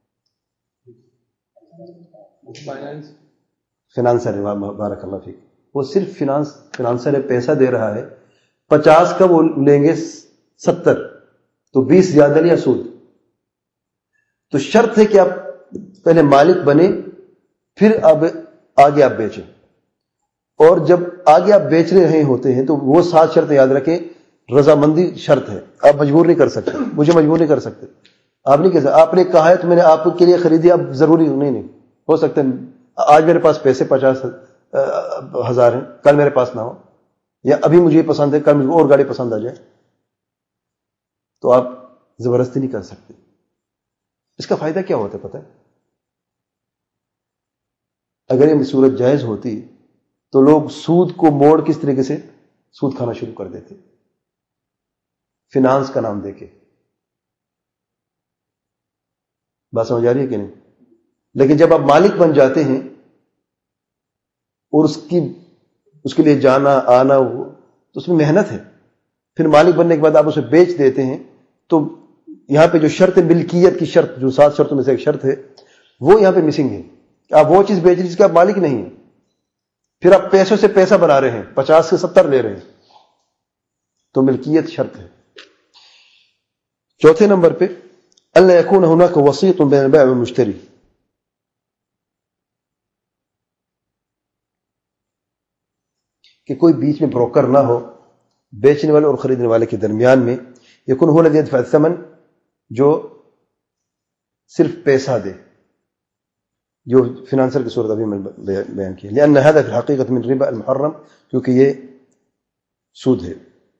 فنانسر ہے. بارک اللہ فیک. وہ صرف فنانسر ہے، پیسہ دے رہا ہے. 50 کا وہ لیں گے 70، تو 20 زیادہ لیا سود. تو شرط ہے کہ آپ پہلے مالک بنے، پھر اب آگے آپ بیچیں. اور جب آگے آپ بیچ رہے ہوتے ہیں تو وہ 7 شرط یاد رکھیں. رضامندی شرط ہے، آپ مجبور نہیں کر سکتے، مجھے مجبور نہیں کر سکتے. آپ نہیں کہہ سکتے آپ نے کہا ہے تو میں نے آپ کے لیے خریدی، اب ضروری نہیں ہو سکتا آج میرے پاس پیسے 50,000 ہیں، کل میرے پاس نہ ہو، یا ابھی مجھے یہ پسند ہے کل مجھے اور گاڑی پسند آ جائے، تو آپ زبردستی نہیں کر سکتے. اس کا فائدہ کیا ہوتا ہے پتہ ہے؟ اگر یہ صورت جائز ہوتی تو لوگ سود کو موڑ کس طریقے سے سود کھانا شروع کر دیتے، فنانس کا نام دے کے. بات سمجھ آ رہی ہے کہ نہیں؟ لیکن جب آپ مالک بن جاتے ہیں اور اس کے لیے جانا آنا تو اس میں محنت ہے، پھر مالک بننے کے بعد آپ اسے بیچ دیتے ہیں، تو یہاں پہ جو شرط ملکیت کی شرط، جو 7 شرطوں میں سے ایک شرط ہے، وہ یہاں پہ مسنگ ہے. آپ وہ چیز بیچ رہے جس کا آپ مالک نہیں ہیں، پھر آپ پیسوں سے پیسہ بنا رہے ہیں، 50 سے 70 لے رہے ہیں، تو ملکیت شرط ہے. چوتھے نمبر پہ الا يكون هناك وسيط بين البائع والمشتري، کہ کوئی بیچ میں بروکر نہ ہو بیچنے والے اور خریدنے والے کے درمیان میں. یکون هو الذي يدفع الثمن، جو صرف پیسہ دے، جو فنانسر کی صورت ابھی میں بیان کی. لأن هذا في الحقيقة من ربا المحرم، کیونکہ یہ سود ہے.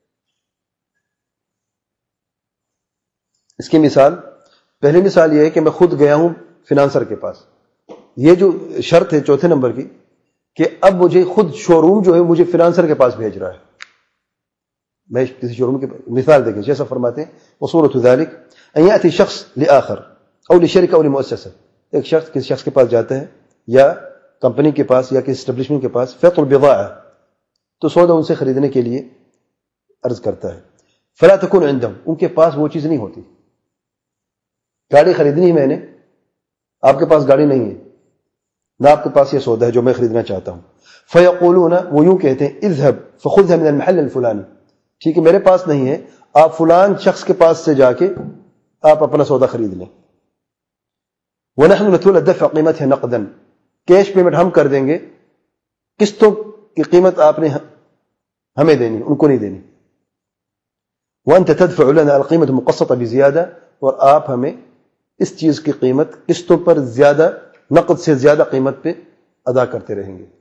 اس کی مثال، پہلی مثال یہ ہے کہ میں خود گیا ہوں فنانسر کے پاس. یہ جو شرط ہے چوتھے نمبر کی کہ اب مجھے خود شو روم جو ہے مجھے فنانسر کے پاس بھیج رہا ہے. میں کسی شو روم کی مثال دیکھیں، جیسا فرماتے ہیں وصورة ذلك ان يأتي شخص لآخر او لشركة او لمؤسسة، ایک شخص کسی شخص کے پاس جاتا ہے یا کمپنی کے پاس یا کسی اسٹیبلشمنٹ کے پاس، فيطلب بضاعة، تو سودا ان سے خریدنے کے لیے عرض کرتا ہے. فلا تكون عندهم، ان کے پاس وہ چیز نہیں ہوتی. گاڑی خریدنی ہے میں نے، آپ کے پاس گاڑی نہیں ہے، نہ آپ کے پاس یہ سودا ہے جو میں خریدنا چاہتا ہوں. فیقولون، وہ یوں کہتے ہیں اذهب فخذها من المحل الفلاني، ٹھیک ہے میرے پاس نہیں ہے، آپ فلان شخص کے پاس سے جا کے آپ اپنا سودا خرید لیں. ونحن نتولى دفع قيمتها نقدا، کیش پیمنٹ ہم کر دیں گے، قسطوں کی قیمت آپ نے ہمیں دینی، ان کو نہیں دینی. وانت تدفع لنا القيمة مقسطة بزيادة، اور آپ ہمیں اس چیز کی قیمت قسطوں پر زیادہ، نقد سے زیادہ قیمت پہ ادا کرتے رہیں گے.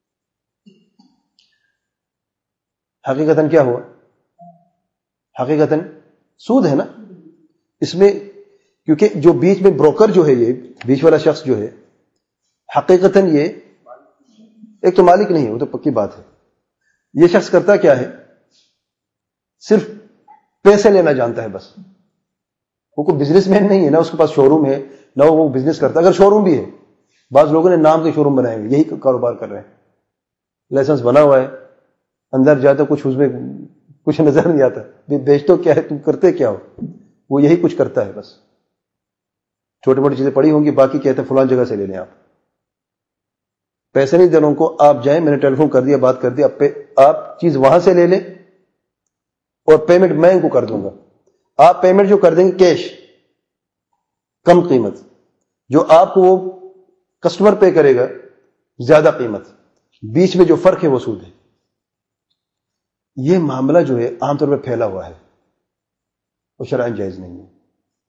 حقیقتاً کیا ہوا؟ حقیقتاً سود ہے نا اس میں، کیونکہ جو بیچ میں بروکر جو ہے، یہ بیچ والا شخص جو ہے، حقیقتاً یہ ایک تو مالک نہیں ہے، وہ تو پکی بات ہے. یہ شخص کرتا کیا ہے؟ صرف پیسے لینا جانتا ہے بس. وہ کوئی بزنس مین نہیں ہے، نہ اس کے پاس شو روم ہے، نہ وہ بزنس کرتا. اگر شو روم بھی ہے، بعض لوگوں نے نام کے شو روم بنائے ہوئے، یہی کاروبار کر رہے ہیں، لائسنس بنا ہوا ہے، اندر جاتا کچھ اس میں کچھ نظر نہیں آتا، بیچتے کیا ہے، تم کرتے کیا ہو؟ وہ یہی کچھ کرتا ہے بس. چھوٹی موٹی چیزیں پڑی ہوں گی، باقی کہتے ہیں فلان جگہ سے لے لیں. آپ پیسے نہیں دینا ان کو، آپ جائیں، میں نے ٹیلی فون کر دیا، بات کر دیا، آپ چیز وہاں سے لے لیں اور پیمنٹ میں ان کو کر دوں گا. آپ پیمنٹ جو کر دیں گے کیش، کم قیمت، جو آپ کو وہ کسٹمر پے کرے گا زیادہ قیمت، بیچ میں جو فرق ہے وہ سود ہے. یہ معاملہ جو ہے عام طور پہ پھیلا ہوا ہے، وہ شرعاً جائز نہیں ہے.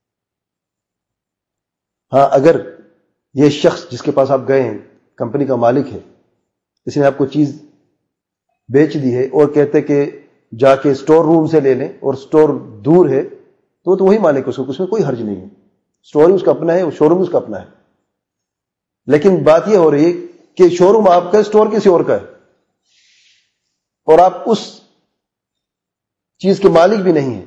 ہاں اگر یہ شخص جس کے پاس آپ گئے ہیں کمپنی کا مالک ہے، اس نے آپ کو چیز بیچ دی ہے اور کہتے کہ جا کے سٹور روم سے لے لیں، اور سٹور دور ہے، تو وہی مالک ہے، اس میں کوئی حرج نہیں ہے. سٹور اس کا اپنا ہے، شو روم اس کا اپنا ہے. لیکن بات یہ ہو رہی ہے کہ شو روم آپ کا، سٹور کسی اور کا ہے، اور آپ اس چیز کے مالک بھی نہیں ہیں.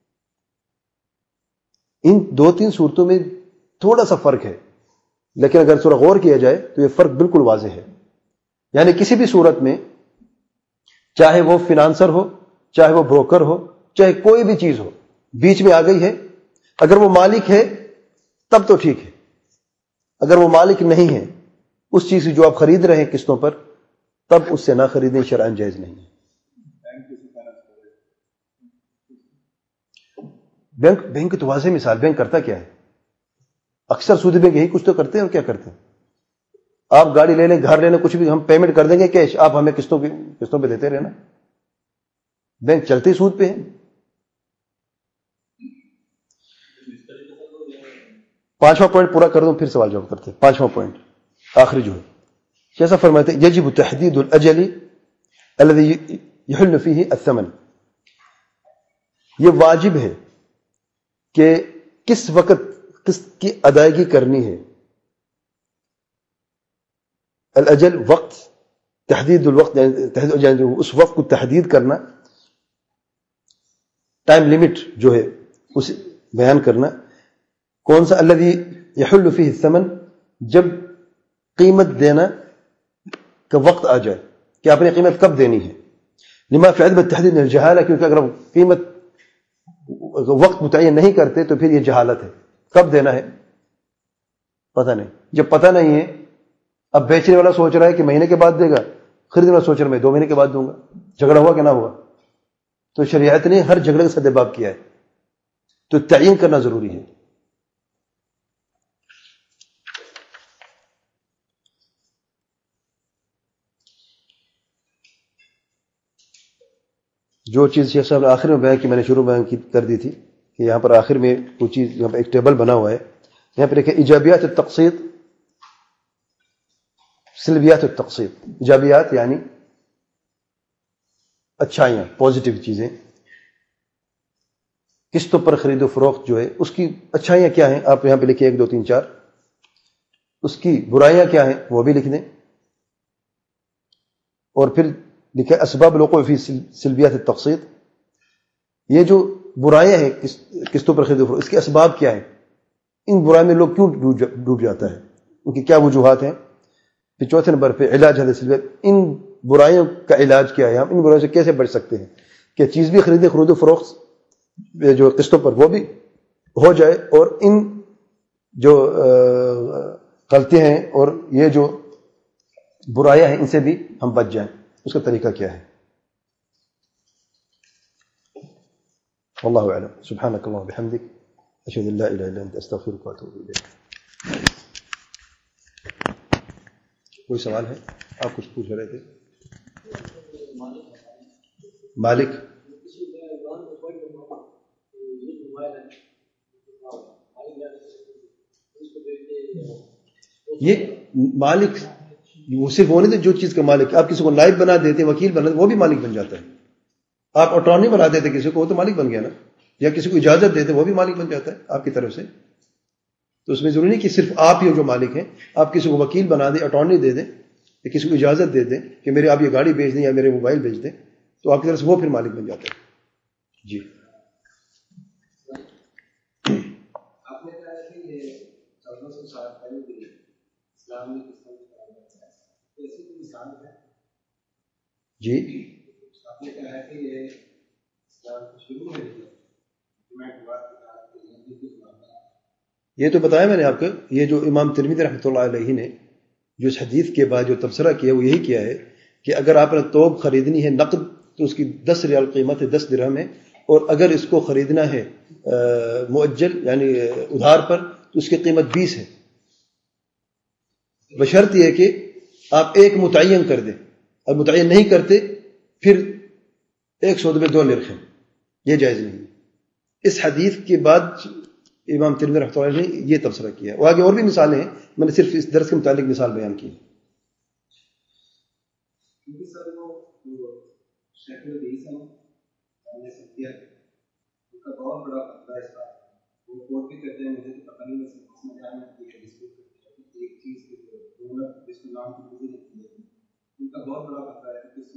ان دو تین صورتوں میں تھوڑا سا فرق ہے، لیکن اگر تھوڑا غور کیا جائے تو یہ فرق بالکل واضح ہے. یعنی کسی بھی صورت میں، چاہے وہ فنانسر ہو، چاہے وہ بروکر ہو، چاہے کوئی بھی چیز ہو، بیچ میں آ گئی ہے، اگر وہ مالک ہے تب تو ٹھیک ہے. اگر وہ مالک نہیں ہے اس چیز جو آپ خرید رہے ہیں قسطوں پر، تب اس سے نہ خریدیں، شرعاً جائز نہیں ہے. بینک تو واضح مثال، بینک کرتا کیا ہے؟ اکثر سودی بینک یہی کچھ تو کرتے ہیں. اور کیا کرتے ہیں؟ آپ گاڑی لے لیں، گھر لے لیں، کچھ بھی، ہم پیمنٹ کر دیں گے کیش، آپ ہمیں قسطوں پہ دیتے رہنا. بینک چلتے سود پہ ہے. پانچواں پوائنٹ پورا کر دوں پھر سوال جواب کرتے ہیں. پانچواں پوائنٹ آخری جو ہے، جیسا فرماتے ہیں یجب تحدید الاجل الذي يحل فيه الثمن، یہ واجب ہے کہ کس وقت قسط کی ادائیگی کرنی ہے. الاجل وقت، تحدید الوقت یعنی اس وقت کو تحدید کرنا، ٹائم لمٹ جو ہے اسے بیان کرنا. کون سا؟ الذي يحل فيه الثمن، جب قیمت دینا کا وقت آ جائے کہ آپ نے قیمت کب دینی ہے. لما في عدم التحديد من الجهاله، کیونکہ اگر قیمت وقت متعین نہیں کرتے تو پھر یہ جہالت ہے. کب دینا ہے پتہ نہیں. جب پتہ نہیں ہے، اب بیچنے والا سوچ رہا ہے کہ مہینے کے بعد دے گا، خریدنے والا سوچ رہا ہے میں 2 مہینے کے بعد دوں گا. جھگڑا ہوا کہ نہ ہوا؟ تو شریعت نے ہر جھگڑے کا سدباب کیا ہے. تو تعین کرنا ضروری ہے. جو چیز شیخ صاحب نے آخر میں بیان کی، میں نے شروع بیان کر دی تھی کہ یہاں پر آخر میں کوئی چیز، یہاں پر ایک ٹیبل بنا ہوا ہے، یہاں پر دیکھیں ایجابیات التقسیط، سلبیات التقسیط. ایجابیات یعنی اچھائیاں، پازیٹیو چیزیں، قسطوں پر خرید و فروخت جو ہے اس کی اچھائیاں کیا ہیں آپ یہاں پہ لکھیں 1 2 3 4. اس کی برائیاں کیا ہیں وہ بھی لکھ دیں، اور پھر لکھیں اسباب الوقوع فی سلبیات التقسیط. یہ جو برائیاں ہیں قسطوں پر خرید و فروخت، اس کے اسباب کیا ہیں، ان برائیوں میں لوگ کیوں ڈوب جاتا ہے، ان کی کیا وجوہات ہیں. پھر چوتھے نمبر پہ علاج ہے سلبیات، ان برائیوں کا علاج کیا ہے، ہم ان برائیوں سے کیسے بچ سکتے ہیں کہ چیز بھی خرید و فروخت جو قسطوں پر وہ بھی ہو جائے، اور ان جو غلطیاں ہیں اور یہ جو برائیاں ہیں ان سے بھی ہم بچ جائیں. اس کا طریقہ کیا ہے. واللہ اعلم. سبحانک اللہم وبحمدک، اشہد ان لا الہ الا انت، استغفرک واتوب الیک. کوئی سوال ہے؟ آپ کچھ پوچھ رہے تھے. مالک یہ مالک وہ صرف وہ نہیں تھے جو چیز کا مالک. آپ کسی کو نائب بنا دیتے، وکیل بنا دیتے، وہ بھی مالک بن جاتا ہے. آپ اٹارنی بنا دیتے کسی کو، وہ تو مالک بن گیا نا. یا کسی کو اجازت دیتے وہ بھی مالک بن جاتا ہے آپ کی طرف سے. تو اس میں ضروری نہیں کہ صرف آپ ہی جو مالک ہیں. آپ کسی کو وکیل بنا دیں، اٹارنی دے دیں، یا کسی کو اجازت دے دیں کہ میرے آپ یہ گاڑی بیچ دیں یا میرے موبائل بیچ دیں، تو آپ کی طرف سے وہ پھر مالک بن جاتا ہے. جی آپ نے کہا کہ یہ 1400 سال پہلے بھی اسلام نے کس طرح ایسی کوئی مثال ہے؟ جی آپ نے کہا کہ یہ اسلام شروع میں یہ تو بتایا میں نے آپ کو. یہ جو امام ترمذی رحمۃ اللہ علیہ نے جو اس حدیث کے بعد جو تبصرہ کیا وہ یہی کیا ہے کہ اگر آپ نے توب خریدنی ہے نقد تو اس کی 10 ریال قیمت ہے، 10 درہم ہے، اور اگر اس کو خریدنا ہے مؤجل یعنی ادھار پر تو اس کی قیمت 20 ہے. بشرط یہ کہ آپ ایک متعین کر دیں. اور متعین نہیں کرتے پھر ایک سودے میں 2 نرخ ہیں، یہ جائز نہیں. اس حدیث کے بعد امام ترمذی رحمۃ اللہ علیہ نے یہ تبصرہ کیا. اور آگے اور بھی مثالیں ہیں، میں نے صرف اس درس کے متعلق مثال بیان کی. بہت بڑا خطرہ ہے اس کا. وہ کوٹ بھی کرتے ہیں، مجھے تو پتہ نہیں اس میں کیا ہے جس کو ایک چیز جس کو نام کی مجھے نہیں ہے، ان کا بہت بڑا خطرہ ہے کہ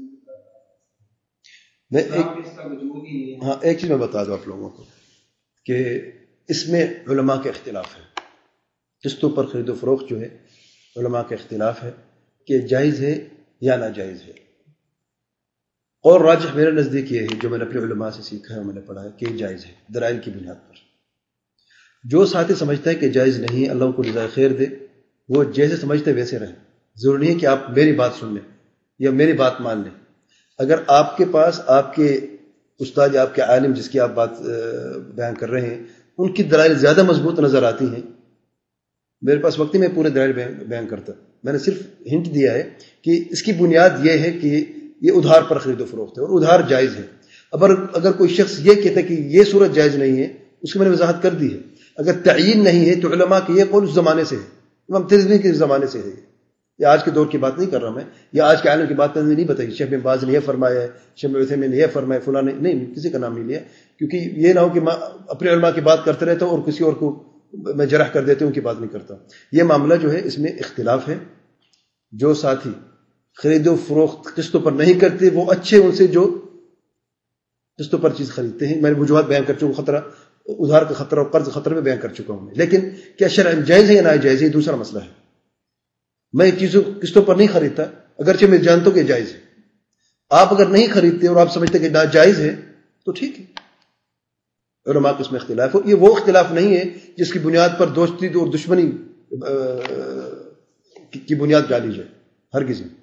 اس کا وجود ہی نہیں ہے. ہاں ایک چیز میں بتا دوں آپ لوگوں کو کہ اس میں علماء کا اختلاف ہے. قسطوں پر خرید و فروخت جو ہے علماء کا اختلاف ہے کہ جائز ہے یا ناجائز ہے. اور راجح میرے نزدیک یہ ہے جو میں نے اپنے علماء سے سیکھا ہے اور میں نے پڑھا ہے کہ یہ جائز ہے دلائل کی بنیاد پر. جو ساتھی سمجھتا ہے کہ جائز نہیں، اللہ کو جزائے خیر دے، وہ جیسے سمجھتے ویسے رہیں. ضروری نہیں ہے کہ آپ میری بات سن لیں یا میری بات مان لیں. اگر آپ کے پاس آپ کے استاد یا آپ کے عالم جس کی آپ بات بیان کر رہے ہیں ان کی دلائل زیادہ مضبوط نظر آتی ہیں، میرے پاس وقت ہی میں پورے دلائل بیان کرتا. میں نے صرف ہنٹ دیا ہے کہ اس کی بنیاد یہ ہے کہ یہ ادھار پر خرید و فروخت ہے اور ادھار جائز ہے. اگر کوئی شخص یہ کہتا ہے کہ یہ صورت جائز نہیں ہے، اس کی میں نے وضاحت کر دی ہے. اگر تعین نہیں ہے تو علماء کی یہ قول اس زمانے سے ہے، امام ترمذی کے زمانے سے ہے. یہ آج کے دور کی بات نہیں کر رہا میں، یا آج کے عالم کی بات نہیں بتائی. شیخ بن باز نے یہ فرمایا ہے، شیخ بن عثیمین نے یہ فرمایا، فلاں نے نہیں، کسی کا نام نہیں لیا، کیونکہ یہ نہ ہو کہ میں اپنے علماء کی بات کرتے رہتا ہوں اور کسی اور کو میں جرح کر دیتا ہوں، ان کی بات نہیں کرتا. یہ معاملہ جو ہے اس میں اختلاف ہے. جو ساتھی خرید و فروخت قسطوں پر نہیں کرتے وہ اچھے ان سے جو قسطوں پر چیز خریدتے ہیں. میں نے وجوہات بیان کر چکا ہوں، خطرہ ادھار کا خطرہ اور قرض خطرہ میں بیان کر چکا ہوں. لیکن کیا شرعاً جائز ہے یا ناجائز ہے یہ دوسرا مسئلہ ہے. میں چیزوں قسطوں پر نہیں خریدتا اگرچہ میں جانتا ہوں کہ جائز ہے. آپ اگر نہیں خریدتے اور آپ سمجھتے کہ ناجائز ہے تو ٹھیک ہے. علماء کے اس میں اختلاف ہو. یہ وہ اختلاف نہیں ہے جس کی بنیاد پر دوستی اور دشمنی کی بنیاد ڈالی جائے، ہرگز نہیں.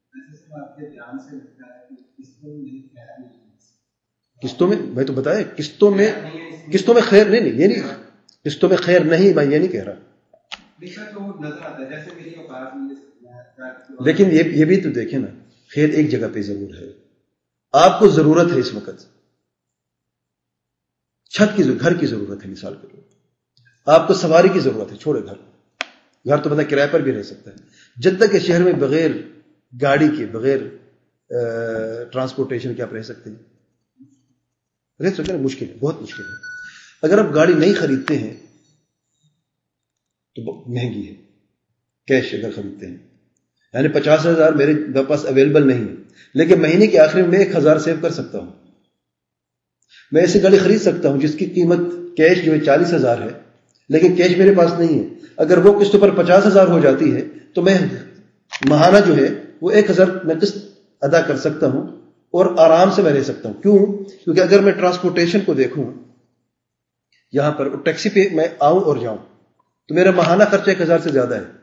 قسطوں میں میں تو بتایا قسطوں میں خیر نہیں، یہ نہیں قسطوں میں خیر نہیں، میں یہ نہیں کہہ رہا. لیکن یہ بھی تو دیکھیں نا، خیر ایک جگہ پہ ضرور ہے. آپ کو ضرورت ہے اس وقت چھت کی، گھر کی ضرورت ہے، مثال کے طور آپ کو سواری کی ضرورت ہے، چھوڑے گھر تو بندہ کرائے پر بھی رہ سکتا ہے، جدہ کے شہر میں بغیر گاڑی کے، بغیر ٹرانسپورٹیشن کے آپ رہ سکتے ہیں؟ رہ سکتے ہیں؟ مشکل ہے، بہت مشکل ہے۔ اگر آپ گاڑی نہیں خریدتے ہیں تو مہنگی ہے، کیش اگر خریدتے ہیں، یعنی 50,000 میرے پاس اویلیبل نہیں ہے، لیکن مہینے کے آخر میں 1,000 سیو کر سکتا ہوں، میں ایسی گاڑی خرید سکتا ہوں جس کی قیمت کیش جو ہے 40,000 ہے، لیکن کیش میرے پاس نہیں ہے، اگر وہ قسط پر 50,000 ہو جاتی ہے تو میں ماہانہ جو ہے وہ 1,000 میں قسط ادا کر سکتا ہوں اور آرام سے میں رہ سکتا ہوں۔ کیوں؟ کیونکہ اگر میں ٹرانسپورٹیشن کو دیکھوں، یہاں پر ٹیکسی پہ میں آؤں اور جاؤں تو میرا ماہانہ خرچہ 1,000 سے زیادہ ہے،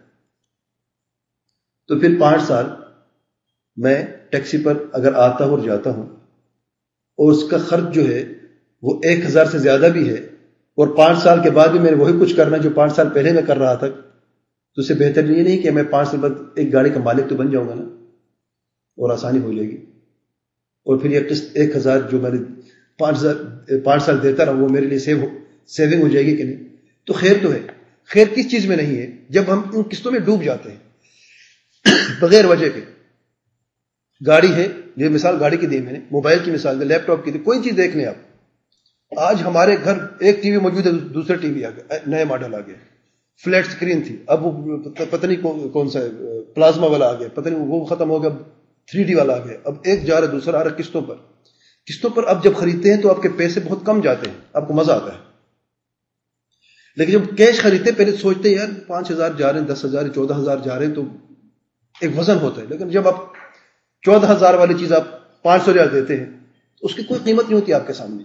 تو پھر 5 سال میں ٹیکسی پر اگر آتا ہوں اور جاتا ہوں اور اس کا خرچ جو ہے وہ 1,000 سے زیادہ بھی ہے، اور 5 سال کے بعد بھی میں نے وہی کچھ کرنا جو 5 سال پہلے میں کر رہا تھا، تو اس سے بہتر یہ نہیں کہ میں 5 سال بعد ایک گاڑی کا مالک تو بن جاؤں گا نا، اور آسانی ہو جائے گی، اور پھر یہ قسط 1,000 جو میں نے 5 سال دیتا رہا وہ میرے لیے سیونگ ہو جائے گی کہ نہیں؟ تو خیر تو ہے۔ خیر کس چیز میں نہیں ہے؟ جب ہم ان قسطوں میں ڈوب جاتے ہیں بغیر وجہ کے۔ گاڑی ہے، یہ مثال گاڑی کی دی میں نے، موبائل کی مثال دی، لیپ ٹاپ کی دی، کوئی چیز دیکھ لیں آپ، آج ہمارے گھر ایک ٹی وی موجود ہے، دوسرا ٹی وی آ گیا، نئے ماڈل آ گیا، فلیٹ سکرین تھی، اب وہ پتہ نہیں کون سا پلازما والا آ گیا، پتہ نہیں وہ ختم ہو گیا، 3D والا آ گیا، اب ایک جا رہا دوسرا آ رہا قسطوں پر اب جب خریدتے ہیں تو آپ کے پیسے بہت کم جاتے ہیں، آپ کو مزہ آتا ہے، لیکن جب کیش خریدتے پہلے سوچتے ہیں یار 5,000 جا رہے ہیں، 10,000 14,000 جا رہے ہیں، تو ایک وزن ہوتا ہے، لیکن جب آپ 14,000 والی چیز آپ 500,000 دیتے ہیں تو اس کی کوئی قیمت نہیں ہوتی آپ کے سامنے۔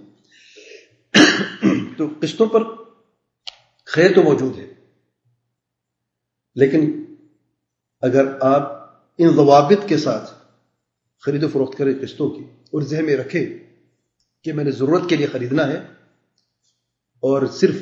تو قسطوں پر خیر تو موجود ہے، لیکن اگر آپ ان ضوابط کے ساتھ خرید و فروخت کریں قسطوں کی، اور ذہن میں رکھیں کہ میں نے ضرورت کے لیے خریدنا ہے، اور صرف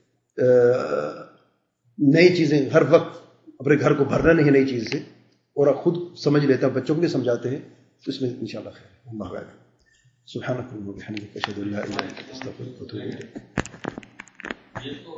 نئی چیزیں ہر وقت اپنے گھر کو بھرنا نہیں ہے نئی چیز سے، اور آپ خود سمجھ لیتے ہیں، بچوں کو بھی سمجھاتے ہیں، تو اس میں انشاءاللہ خیر ہے۔ اللہ اعلم۔ سبحانک اللہم و بحمدک، اشہد ان لا الہ الا انت، استغفرک و اتوب الیک۔